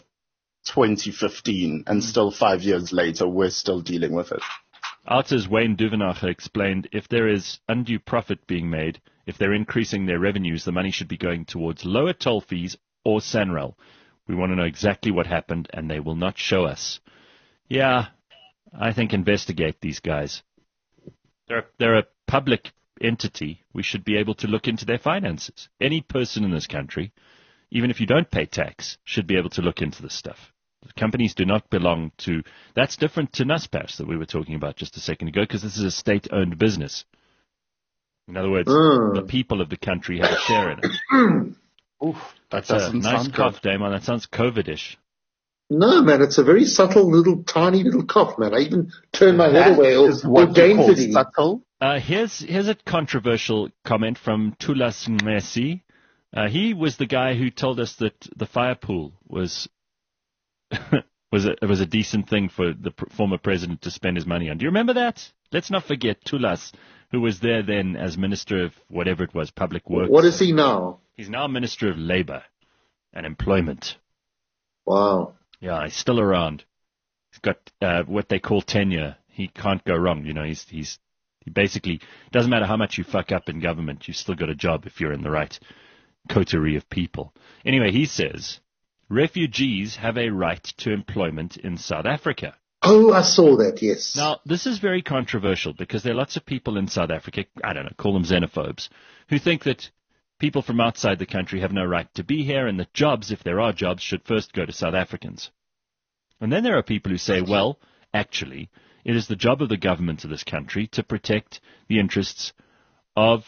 [SPEAKER 4] 2015 and still 5 years later we're still dealing with it?
[SPEAKER 2] Outer's Wayne Duvenacher explained if there is undue profit being made, if they're increasing their revenues, the money should be going towards lower toll fees or Sanral. We want to know exactly what happened, and they will not show us. Yeah, I think investigate these guys. They're a public entity. We should be able to look into their finances. Any person in this country, even if you don't pay tax, should be able to look into this stuff. The companies do not belong to... That's different to Naspers that we were talking about just a second ago, because this is a state-owned business. In other words, the people of the country have a share in it.
[SPEAKER 4] Oof, that
[SPEAKER 2] That's a
[SPEAKER 4] doesn't
[SPEAKER 2] nice
[SPEAKER 4] sound
[SPEAKER 2] cough,
[SPEAKER 4] good.
[SPEAKER 2] Damon. That sounds COVID-ish.
[SPEAKER 3] No, man, it's a very subtle little, tiny little cough, man. I even turned my head away.
[SPEAKER 4] That is what you call
[SPEAKER 3] daintily.
[SPEAKER 4] subtle.
[SPEAKER 2] Here's a controversial comment from Tulas Messi. He was the guy who told us that the fire pool was was a decent thing for the former president to spend his money on. Do you remember that? Let's not forget Tulas, who was there then as Minister of whatever it was, Public Works.
[SPEAKER 3] What is he now?
[SPEAKER 2] He's now Minister of Labour and Employment.
[SPEAKER 3] Wow.
[SPEAKER 2] Yeah, he's still around. He's got what they call tenure. He can't go wrong. You know, he basically, doesn't matter how much you fuck up in government, you've still got a job if you're in the right coterie of people. Anyway, he says, refugees have a right to employment in South Africa.
[SPEAKER 3] Oh, I saw that, yes.
[SPEAKER 2] Now, this is very controversial because there are lots of people in South Africa, I don't know, call them xenophobes, who think that people from outside the country have no right to be here and that jobs, if there are jobs, should first go to South Africans. And then there are people who say, well, actually, it is the job of the government of this country to protect the interests of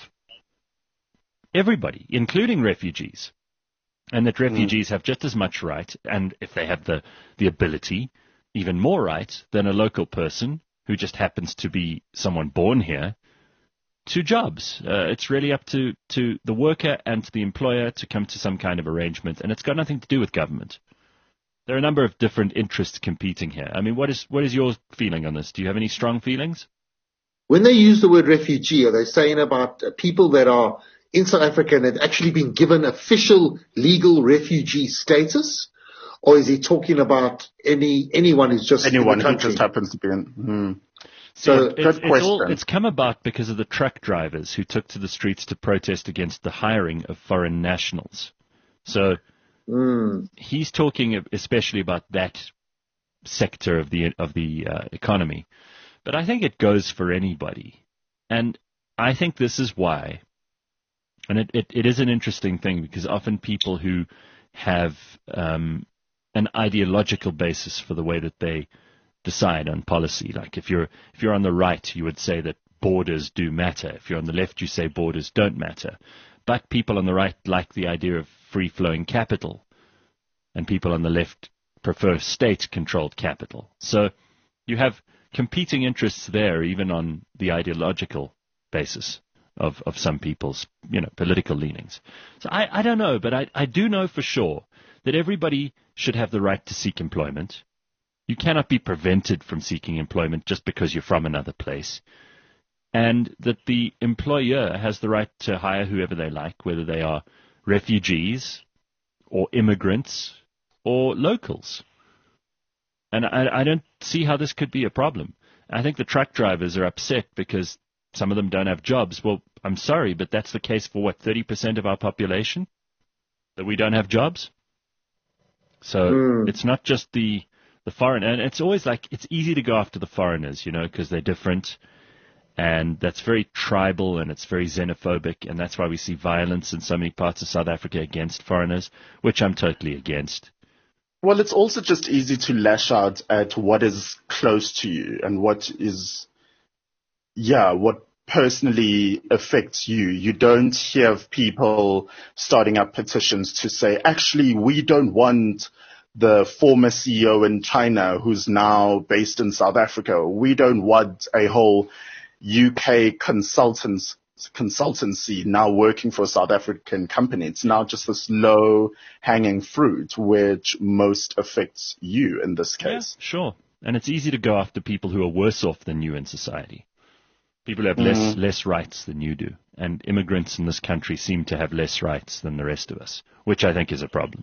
[SPEAKER 2] everybody, including refugees, and that refugees have just as much right, and if they have the ability, even more right than a local person who just happens to be someone born here, to jobs. It's really up to the worker and to the employer to come to some kind of arrangement, and it's got nothing to do with government. There are a number of different interests competing here. I mean, what is your feeling on this? Do you have any strong feelings?
[SPEAKER 3] When they use the word refugee, are they saying about people that are in South Africa and have actually been given official legal refugee status? Or is he talking about anyone who's just
[SPEAKER 4] Anyone
[SPEAKER 3] in the
[SPEAKER 4] who
[SPEAKER 3] country?
[SPEAKER 4] just happens to be in.
[SPEAKER 3] So
[SPEAKER 4] good question.
[SPEAKER 2] It's come about because of the truck drivers who took to the streets to protest against the hiring of foreign nationals. So he's talking especially about that sector of the economy. But I think it goes for anybody. And I think this is why, and it is an interesting thing because often people who have an ideological basis for the way that they decide on policy. Like if you're on the right, you would say that borders do matter. If you're on the left, you say borders don't matter. But people on the right like the idea of free-flowing capital, and people on the left prefer state-controlled capital. So you have competing interests there, even on the ideological basis of some people's, political leanings. So I don't know, but I do know for sure that everybody should have the right to seek employment. You cannot be prevented from seeking employment just because you're from another place. And that the employer has the right to hire whoever they like, whether they are refugees or immigrants or locals. And I don't see how this could be a problem. I think the truck drivers are upset because some of them don't have jobs. Well, I'm sorry, but that's the case for 30% of our population? That we don't have jobs? So it's not just the foreign, and it's always like, it's easy to go after the foreigners, because they're different, and that's very tribal, and it's very xenophobic, and that's why we see violence in so many parts of South Africa against foreigners, which I'm totally against.
[SPEAKER 4] Well, it's also just easy to lash out at what is close to you and what is, what personally affects you. You don't hear of people starting up petitions to say, actually, we don't want the former CEO in China who's now based in South Africa. We don't want a whole UK consultancy now working for a South African company. It's now just this low hanging fruit, which most affects you in this case.
[SPEAKER 2] Yeah, sure. And it's easy to go after people who are worse off than you in society. People who have less rights than you do. And immigrants in this country seem to have less rights than the rest of us, which I think is a problem.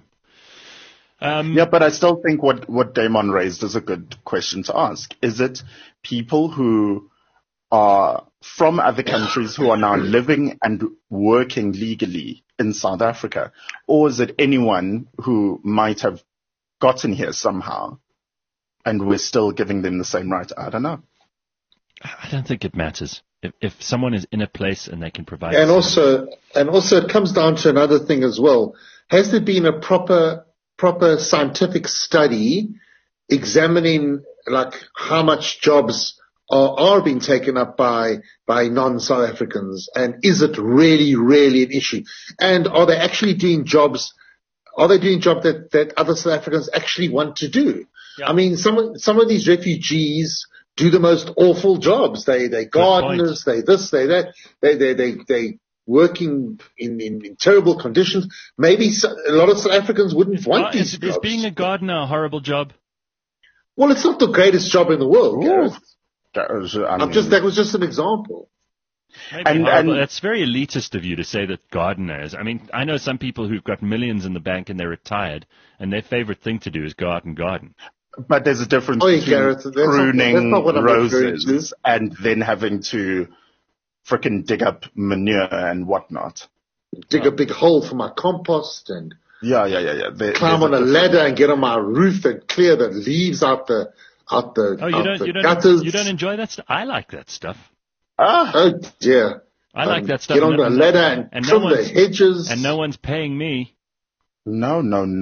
[SPEAKER 4] But I still think what Damon raised is a good question to ask. Is it people who are from other countries who are now living and working legally in South Africa? Or is it anyone who might have gotten here somehow and we're still giving them the same right? I don't know.
[SPEAKER 2] I don't think it matters. If someone is in a place and they can provide...
[SPEAKER 3] And also it comes down to another thing as well. Has there been a proper scientific study examining like how much jobs are being taken up by non-South Africans, and is it really an issue? And are they actually doing jobs? Are they doing jobs that other South Africans actually want to do? Yeah. I mean, some of these refugees do the most awful jobs. They gardeners, they this, they that, they working in terrible conditions. Maybe a lot of South Africans wouldn't want these jobs.
[SPEAKER 2] Is being a gardener a horrible job?
[SPEAKER 3] Well, it's not the greatest job in the world, Gareth.
[SPEAKER 4] That
[SPEAKER 3] was just an example.
[SPEAKER 2] And it's very elitist of you to say that gardeners. I mean, I know some people who've got millions in the bank and they're retired, and their favorite thing to do is go out and garden.
[SPEAKER 4] But there's a difference between
[SPEAKER 3] Gareth,
[SPEAKER 4] pruning roses and then having to frickin' dig up manure and whatnot.
[SPEAKER 3] Dig a big hole for my compost and
[SPEAKER 4] yeah.
[SPEAKER 3] Climb on a ladder and get on my roof and clear the leaves out the gutters.
[SPEAKER 2] You don't enjoy that stuff? I like that stuff.
[SPEAKER 3] Oh dear.
[SPEAKER 2] I like that stuff.
[SPEAKER 3] Get on the ladder and trim the hedges.
[SPEAKER 2] And no one's paying me.
[SPEAKER 4] No.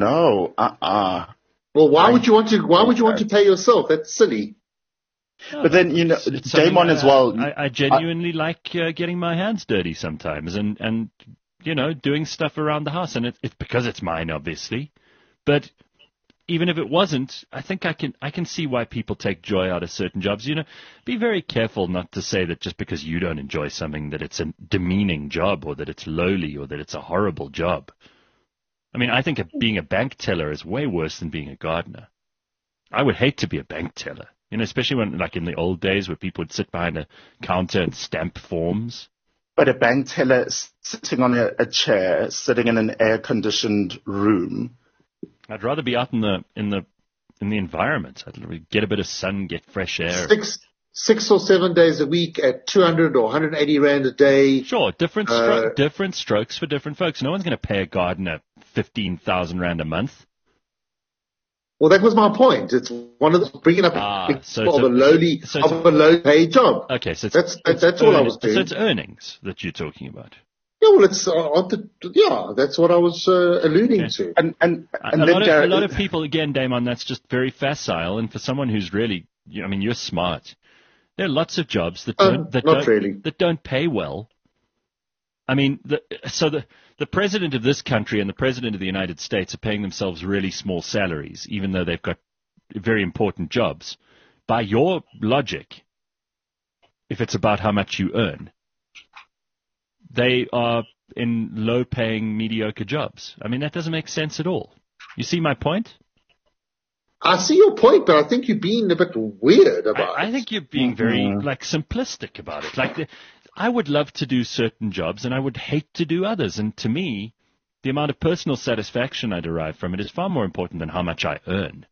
[SPEAKER 3] Well, why would you want to pay yourself? That's silly.
[SPEAKER 4] But then, Damon as well.
[SPEAKER 2] I genuinely like getting my hands dirty sometimes and doing stuff around the house. And it's because it's mine, obviously. But even if it wasn't, I think I can see why people take joy out of certain jobs. Be very careful not to say that just because you don't enjoy something that it's a demeaning job or that it's lowly or that it's a horrible job. I mean, I think being a bank teller is way worse than being a gardener. I would hate to be a bank teller, especially when, like in the old days where people would sit behind a counter and stamp forms.
[SPEAKER 4] But a bank teller sitting on a chair, sitting in an air-conditioned room.
[SPEAKER 2] I'd rather be out in the environment. I'd get a bit of sun, get fresh air.
[SPEAKER 3] 6 or 7 days a week at 200 or 180 rand a day.
[SPEAKER 2] Sure, different strokes for different folks. No one's going to pay a gardener 15,000 rand a month.
[SPEAKER 3] Well, that was my point. It's one of the bringing up a low paid job.
[SPEAKER 2] Okay, so
[SPEAKER 3] that's all I was doing.
[SPEAKER 2] So it's earnings that you're talking about.
[SPEAKER 3] Yeah, well, that's what I was alluding to.
[SPEAKER 4] And
[SPEAKER 2] a lot of people, again, Damon, that's just very facile. And for someone who's really, you're smart. There are lots of jobs that don't pay well. I mean, the president of this country and the president of the United States are paying themselves really small salaries, even though they've got very important jobs. By your logic, if it's about how much you earn, they are in low-paying, mediocre jobs. I mean, that doesn't make sense at all. You see my point?
[SPEAKER 3] I see your point, but I think you're being a bit weird about it.
[SPEAKER 2] I think you're being very, simplistic about it. I would love to do certain jobs, and I would hate to do others. And to me, the amount of personal satisfaction I derive from it is far more important than how much I earn.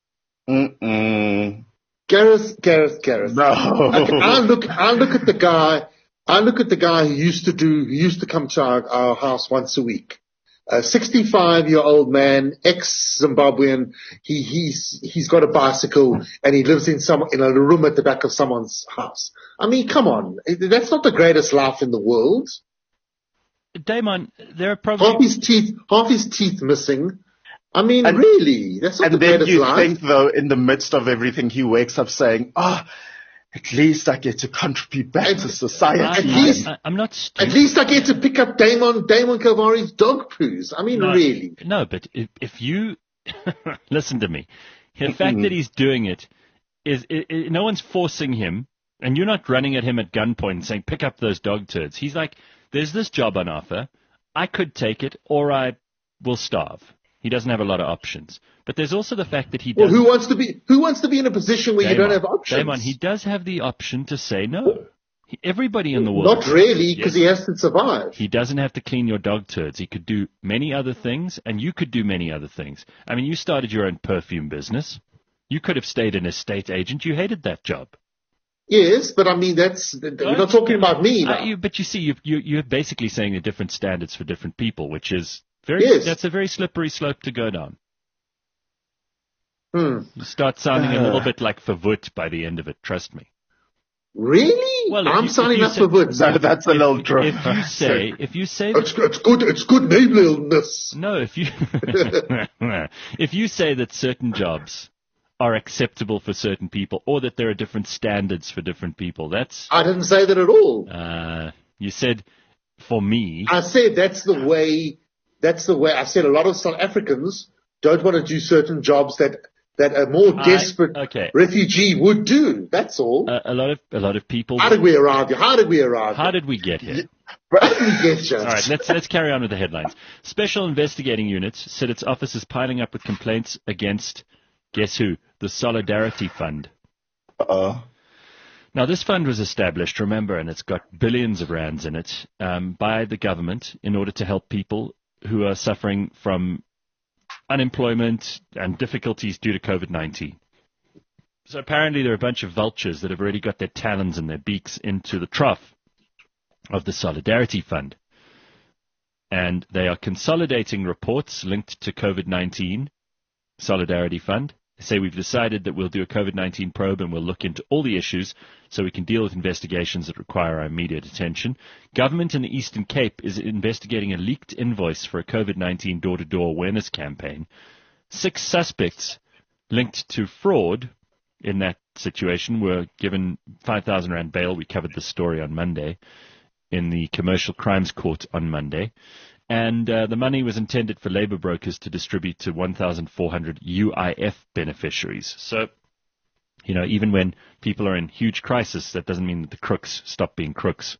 [SPEAKER 3] Gareth.
[SPEAKER 4] No.
[SPEAKER 3] I look at the guy. I look at the guy who used to come to our house once a week. 65-year-old man, ex-Zimbabwean. He's got a bicycle and he lives in a room at the back of someone's house. I mean, come on. That's not the greatest life in the world.
[SPEAKER 2] Damon, there are probably
[SPEAKER 3] half his teeth missing. I mean, really, that's not the greatest life.
[SPEAKER 4] And then you think, though, in the midst of everything, he wakes up saying, At least I get to contribute back to society.
[SPEAKER 2] I'm not stupid.
[SPEAKER 3] At least I get to pick up Damon Kalvari's dog poos. I mean, really.
[SPEAKER 2] No, but if you listen to me, the fact that he's doing it is no one's forcing him, and you're not running at him at gunpoint and saying, pick up those dog turds. He's like, there's this job on offer. I could take it, or I will starve. He doesn't have a lot of options. But there's also the fact that he does.
[SPEAKER 3] Well, who wants to be in a position where you don't have options?
[SPEAKER 2] Damon, he does have the option to say no. Everybody in the world.
[SPEAKER 3] Not really, because he has to survive.
[SPEAKER 2] He doesn't have to clean your dog turds. He could do many other things, and you could do many other things. I mean, you started your own perfume business. You could have stayed an estate agent. You hated that job.
[SPEAKER 3] Yes, but I mean, we're not talking about me now.
[SPEAKER 2] But you see, you're basically saying the different standards for different people, which is that's a very slippery slope to go down. You start sounding a little bit like Verwoerd by the end of it, trust me.
[SPEAKER 3] Really?
[SPEAKER 2] Well,
[SPEAKER 3] I'm signing up for Verwoerd.
[SPEAKER 4] No, that's a little true.
[SPEAKER 2] If you say
[SPEAKER 3] it's good neighborliness.
[SPEAKER 2] No, if you say that certain jobs are acceptable for certain people, or that there are different standards for different people,
[SPEAKER 3] I didn't say that at all.
[SPEAKER 2] You said, for me.
[SPEAKER 3] I said that's the way. I said a lot of South Africans don't want to do certain jobs that a more desperate refugee would do. That's all.
[SPEAKER 2] A lot of people.
[SPEAKER 3] How did we arrive here? How did we get here?
[SPEAKER 2] How did we get here? All right, let's carry on with the headlines. Special investigating units said its office is piling up with complaints against, guess who? The Solidarity Fund. Now, this fund was established, remember, and it's got billions of rands in it, by the government in order to help people who are suffering from unemployment and difficulties due to COVID-19. So apparently there are a bunch of vultures that have already got their talons and their beaks into the trough of the Solidarity Fund. And they are consolidating reports linked to COVID-19 Solidarity Fund. They say we've decided that we'll do a COVID-19 probe and we'll look into all the issues so we can deal with investigations that require our immediate attention. Government in the Eastern Cape is investigating a leaked invoice for a COVID-19 door-to-door awareness campaign. 6 suspects linked to fraud in that situation were given 5,000 rand bail. We covered this story on Monday in the Commercial Crimes Court on Monday. And the money was intended for labor brokers to distribute to 1,400 UIF beneficiaries. So, even when people are in huge crisis, that doesn't mean that the crooks stop being crooks.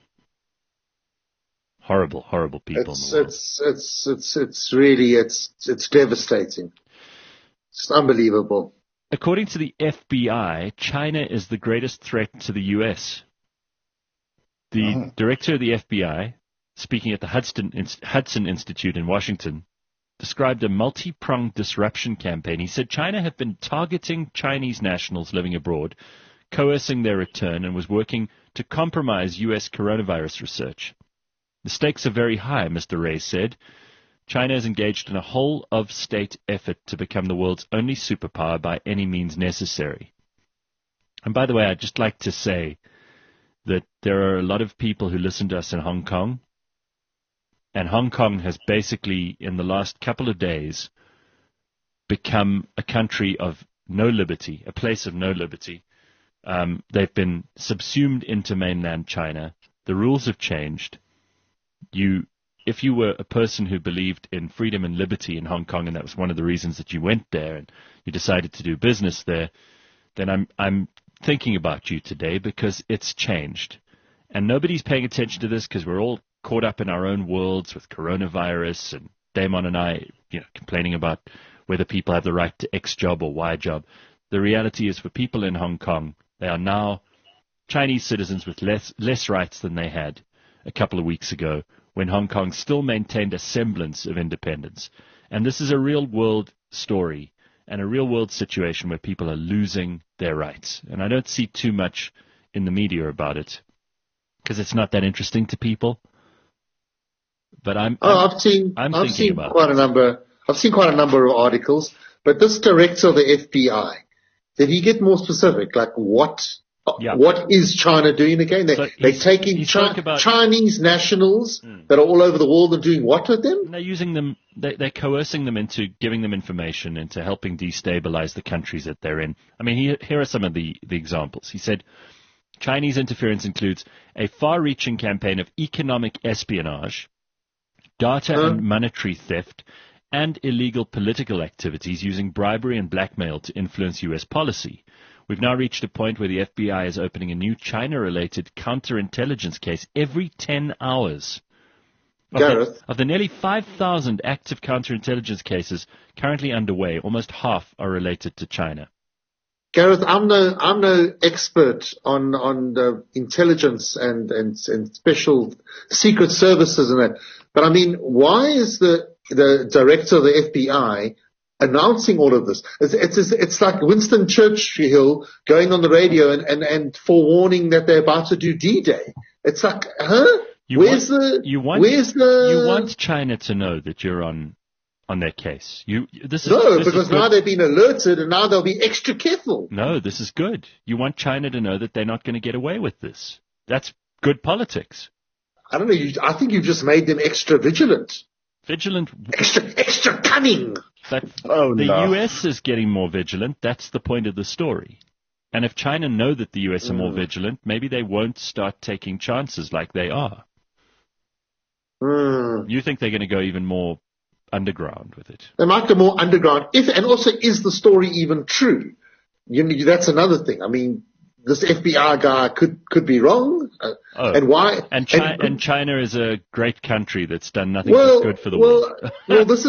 [SPEAKER 2] Horrible, horrible people.
[SPEAKER 3] It's really devastating. It's unbelievable.
[SPEAKER 2] According to the FBI, China is the greatest threat to the U.S. The director of the FBI, speaking at the Hudson Institute in Washington, described a multi-pronged disruption campaign. He said China had been targeting Chinese nationals living abroad, coercing their return, and was working to compromise U.S. coronavirus research. The stakes are very high, Mr. Ray said. China is engaged in a whole-of-state effort to become the world's only superpower by any means necessary. And by the way, I'd just like to say that there are a lot of people who listen to us in Hong Kong, and Hong Kong has basically, in the last couple of days, become a country of no liberty, a place of no liberty. They've been subsumed into mainland China. The rules have changed. If you were a person who believed in freedom and liberty in Hong Kong, and that was one of the reasons that you went there and you decided to do business there, then I'm thinking about you today because it's changed. And nobody's paying attention to this because we're all caught up in our own worlds with coronavirus, and Damon and I, complaining about whether people have the right to X job or Y job. The reality is, for people in Hong Kong, they are now Chinese citizens with less rights than they had a couple of weeks ago, when Hong Kong still maintained a semblance of independence. And this is a real-world story and a real-world situation where people are losing their rights. And I don't see too much in the media about it because it's not that interesting to people. But I've seen
[SPEAKER 3] quite a number of articles. But this director of the FBI, did he get more specific? Like, what
[SPEAKER 2] Yeah.
[SPEAKER 3] What is China doing again? They're taking Chinese nationals that are all over the world and doing what with them?
[SPEAKER 2] And they're using them, they're coercing them into giving them information, into helping destabilize the countries that they're in. I mean, here are some of the examples. He said, Chinese interference includes a far-reaching campaign of economic espionage, data and monetary theft, and illegal political activities using bribery and blackmail to influence U.S. policy. We've now reached a point where the FBI is opening a new China-related counterintelligence case every 10 hours. Of the nearly 5,000 active counterintelligence cases currently underway, almost half are related to China.
[SPEAKER 3] Gareth, I'm no expert on the intelligence and special secret services and that, but I mean, why is the director of the FBI announcing all of this? It's like Winston Churchill going on the radio and forewarning that they're about to do D-Day. It's like, huh? You
[SPEAKER 2] want China to know that you're on their case.
[SPEAKER 3] Because now they've been alerted and now they'll be extra careful.
[SPEAKER 2] No, this is good. You want China to know that they're not going to get away with this. That's good politics.
[SPEAKER 3] I don't know. I think you've just made them extra vigilant. Extra cunning.
[SPEAKER 2] But the U.S. is getting more vigilant. That's the point of the story. And if China know that the U.S. are more vigilant, maybe they won't start taking chances like they are. You think they're going to go even more underground with it?
[SPEAKER 3] They might go more underground. And also, is the story even true? That's another thing. I mean, this FBI guy could be wrong. And why?
[SPEAKER 2] And China is a great country that's done nothing but good for the world.
[SPEAKER 3] This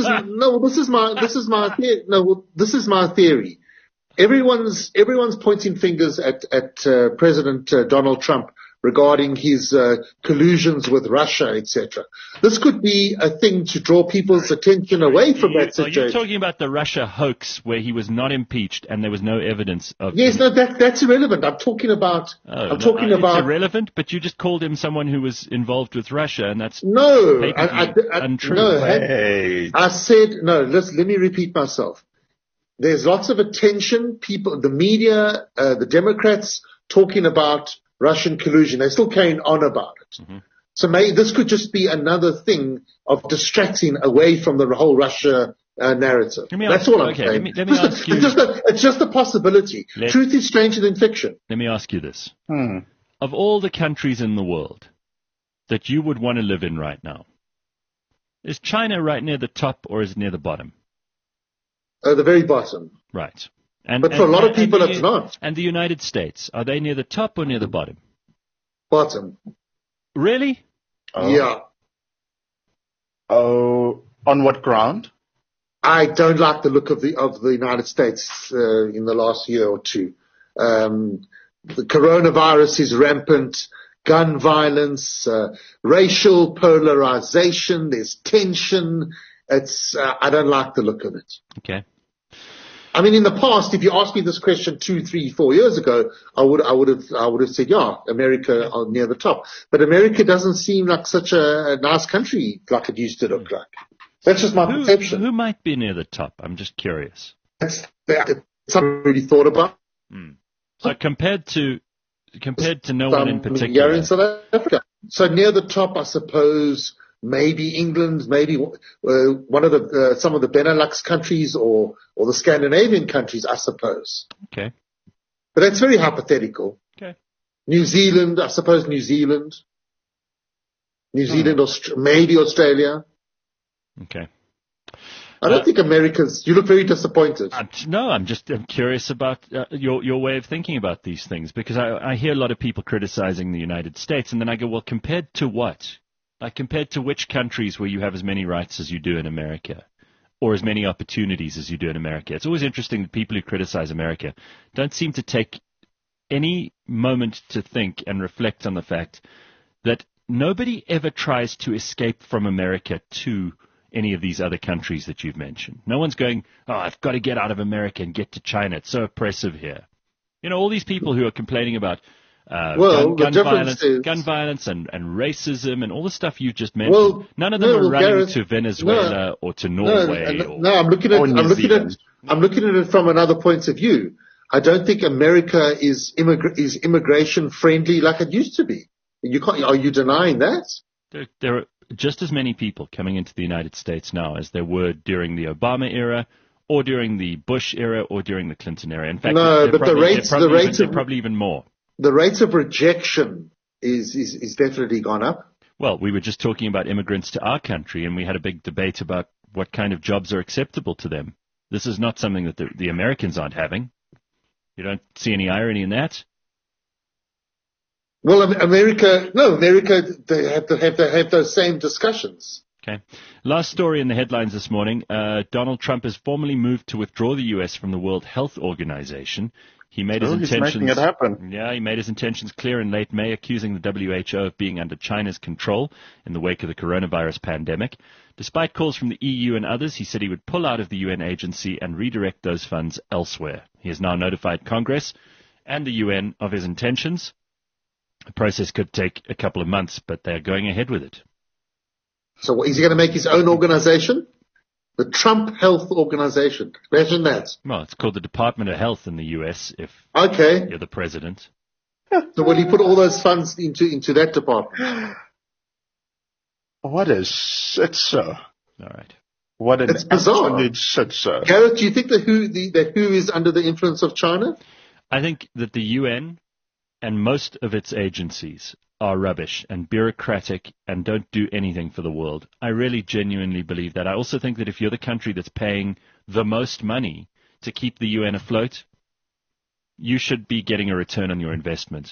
[SPEAKER 3] is my theory. Everyone's pointing fingers at President Donald Trump regarding his collusions with Russia, etc. This could be a thing to draw people's attention away from that situation.
[SPEAKER 2] Are you talking about the Russia hoax where he was not impeached and there was no evidence of?
[SPEAKER 3] Yes, that's irrelevant. I'm talking about.
[SPEAKER 2] It's irrelevant, but you just called him someone who was involved with Russia, and that's untrue.
[SPEAKER 3] No, I said no. Let me repeat myself. There's lots of attention. People, the media, the Democrats talking about Russian collusion. They're still carrying on about it. Mm-hmm. So maybe this could just be another thing of distracting away from the whole Russia narrative. That's all I'm saying.
[SPEAKER 2] Let me ask you.
[SPEAKER 3] It's just a possibility. Truth is stranger than fiction.
[SPEAKER 2] Let me ask you this. Of all the countries in the world that you would want to live in right now, is China right near the top or is it near the bottom?
[SPEAKER 3] The very bottom.
[SPEAKER 2] Right.
[SPEAKER 3] But for a lot of people, it's not.
[SPEAKER 2] And the United States, are they near the top or near the bottom?
[SPEAKER 3] Bottom.
[SPEAKER 2] Really?
[SPEAKER 3] Yeah.
[SPEAKER 4] Oh, on what ground?
[SPEAKER 3] I don't like the look of the United States in the last year or two. The coronavirus is rampant. Gun violence, racial polarization. There's tension. I don't like the look of it.
[SPEAKER 2] Okay.
[SPEAKER 3] I mean, in the past, if you asked me this question 2, 3, 4 years ago, I would have said, yeah, America are near the top. But America doesn't seem like such a nice country like it used to look like. That's just my perception.
[SPEAKER 2] Who might be near the top? I'm just curious.
[SPEAKER 3] That's something I really thought about.
[SPEAKER 2] So compared to no one in particular.
[SPEAKER 3] Yeah, in South Africa. So near the top, I suppose. Maybe England, maybe one of some of the Benelux countries or the Scandinavian countries, I suppose.
[SPEAKER 2] Okay.
[SPEAKER 3] But that's very hypothetical.
[SPEAKER 2] Okay.
[SPEAKER 3] New Zealand, I suppose New Zealand, maybe Australia.
[SPEAKER 2] Okay.
[SPEAKER 3] I don't think America's. You look very disappointed.
[SPEAKER 2] I'm curious about your way of thinking about these things, because I hear a lot of people criticizing the United States, and then I go, well, compared to what? Like, compared to which countries where you have as many rights as you do in America, or as many opportunities as you do in America? It's always interesting that people who criticize America don't seem to take any moment to think and reflect on the fact that nobody ever tries to escape from America to any of these other countries that you've mentioned. No one's going, I've got to get out of America and get to China. It's so oppressive here. You know, all these people who are complaining about gun violence and racism and all the stuff you just mentioned. None of them are running to Venezuela or to Norway.
[SPEAKER 3] I'm looking at it from another point of view. I don't think America is immigration friendly like it used to be. Are you denying that?
[SPEAKER 2] There are just as many people coming into the United States now as there were during the Obama era, or during the Bush era, or during the Clinton era. In fact, they're probably even more.
[SPEAKER 3] The rates of rejection is definitely gone up.
[SPEAKER 2] Well, we were just talking about immigrants to our country, and we had a big debate about what kind of jobs are acceptable to them. This is not something that the Americans aren't having. You don't see any irony in that?
[SPEAKER 3] Well, America, they have to have those same discussions.
[SPEAKER 2] Okay. Last story in the headlines this morning. Donald Trump has formally moved to withdraw the U.S. from the World Health Organization. He made his intentions.
[SPEAKER 4] He's making it happen.
[SPEAKER 2] Yeah, he made his intentions clear in late May, accusing the WHO of being under China's control in the wake of the coronavirus pandemic. Despite calls from the EU and others, he said he would pull out of the UN agency and redirect those funds elsewhere. He has now notified Congress and the UN of his intentions. The process could take a couple of months, but they're going ahead with it.
[SPEAKER 3] So is he going to make his own organization? The Trump Health Organization. Imagine that.
[SPEAKER 2] Well, it's called the Department of Health in the U.S. if you're the president.
[SPEAKER 3] So will he put all those funds into that department?
[SPEAKER 4] What a shit show.
[SPEAKER 2] All right.
[SPEAKER 4] What an
[SPEAKER 3] absolute
[SPEAKER 4] shit show.
[SPEAKER 3] Gareth, do you think that WHO is under the influence of China?
[SPEAKER 2] I think that the UN and most of its agencies are rubbish and bureaucratic and don't do anything for the world. I really genuinely believe that. I also think that if you're the country that's paying the most money to keep the UN afloat, you should be getting a return on your investment.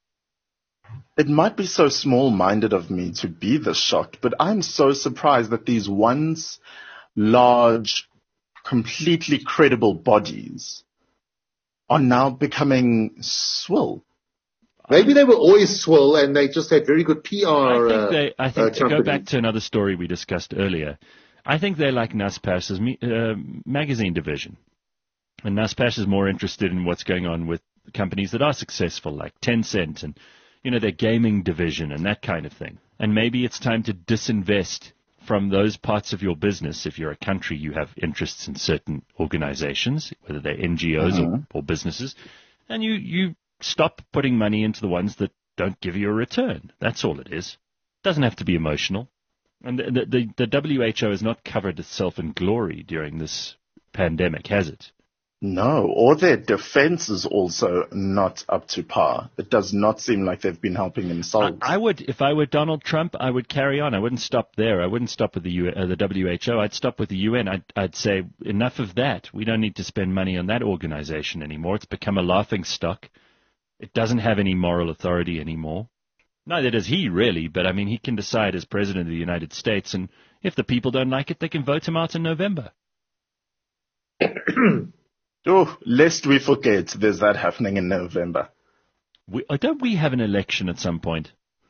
[SPEAKER 4] It might be so small-minded of me to be this shocked, but I'm so surprised that these once large, completely credible bodies are now becoming swill.
[SPEAKER 3] Maybe they were always swill and they just had very good PR.
[SPEAKER 2] I think to go back to another story we discussed earlier, I think they're like Naspers' magazine division. And Naspers is more interested in what's going on with companies that are successful, like Tencent and, their gaming division and that kind of thing. And maybe it's time to disinvest from those parts of your business. If you're a country, you have interests in certain organizations, whether they're NGOs or businesses, and you stop putting money into the ones that don't give you a return. That's all it is. It doesn't have to be emotional. And the WHO has not covered itself in glory during this pandemic, has it?
[SPEAKER 4] No, or their defense is also not up to par. It does not seem like they've been helping themselves.
[SPEAKER 2] I would, if I were Donald Trump, I would carry on. I wouldn't stop there. I wouldn't stop with the WHO. I'd stop with the UN. I'd say enough of that. We don't need to spend money on that organization anymore. It's become a laughing stock. It doesn't have any moral authority anymore. Neither does he, really, but, he can decide as President of the United States, and if the people don't like it, they can vote him out in November.
[SPEAKER 4] Lest we forget, there's that happening in November.
[SPEAKER 2] Don't we have an election at some point?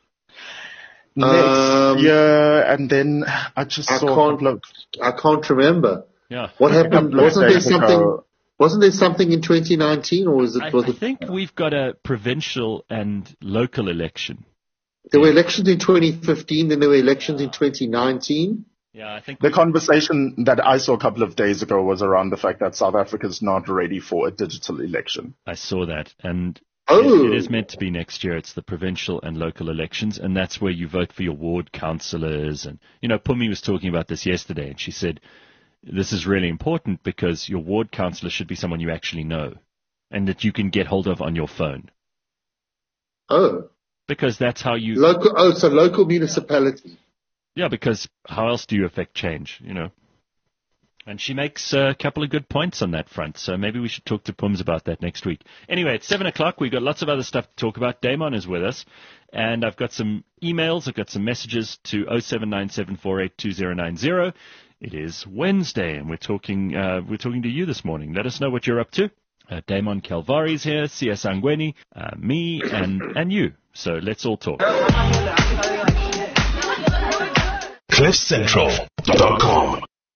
[SPEAKER 4] Next year, and then I
[SPEAKER 3] can't remember.
[SPEAKER 2] Yeah.
[SPEAKER 3] What happened? Wasn't there something in 2019, or was it?
[SPEAKER 2] I think we've got a provincial and local election.
[SPEAKER 3] There were elections in 2015, then there were elections in 2019.
[SPEAKER 2] Yeah, I think
[SPEAKER 4] the conversation that I saw a couple of days ago was around the fact that South Africa's not ready for a digital election.
[SPEAKER 2] I saw that, and it is meant to be next year. It's the provincial and local elections, and that's where you vote for your ward councillors. And Pumi was talking about this yesterday, and she said this is really important because your ward councillor should be someone you actually know and that you can get hold of on your phone.
[SPEAKER 3] Oh.
[SPEAKER 2] Because that's how you...
[SPEAKER 3] So local municipality.
[SPEAKER 2] Yeah, because how else do you affect change, And she makes a couple of good points on that front, so maybe we should talk to Pums about that next week. Anyway, it's 7 o'clock. We've got lots of other stuff to talk about. Damon is with us, and I've got some emails. I've got some messages to 0797482090. It is Wednesday, and we're talking to you this morning. Let us know what you're up to. Damon Calvari's here, C.S. Angweni, me, and you. So let's all talk.
[SPEAKER 1] CliffCentral.com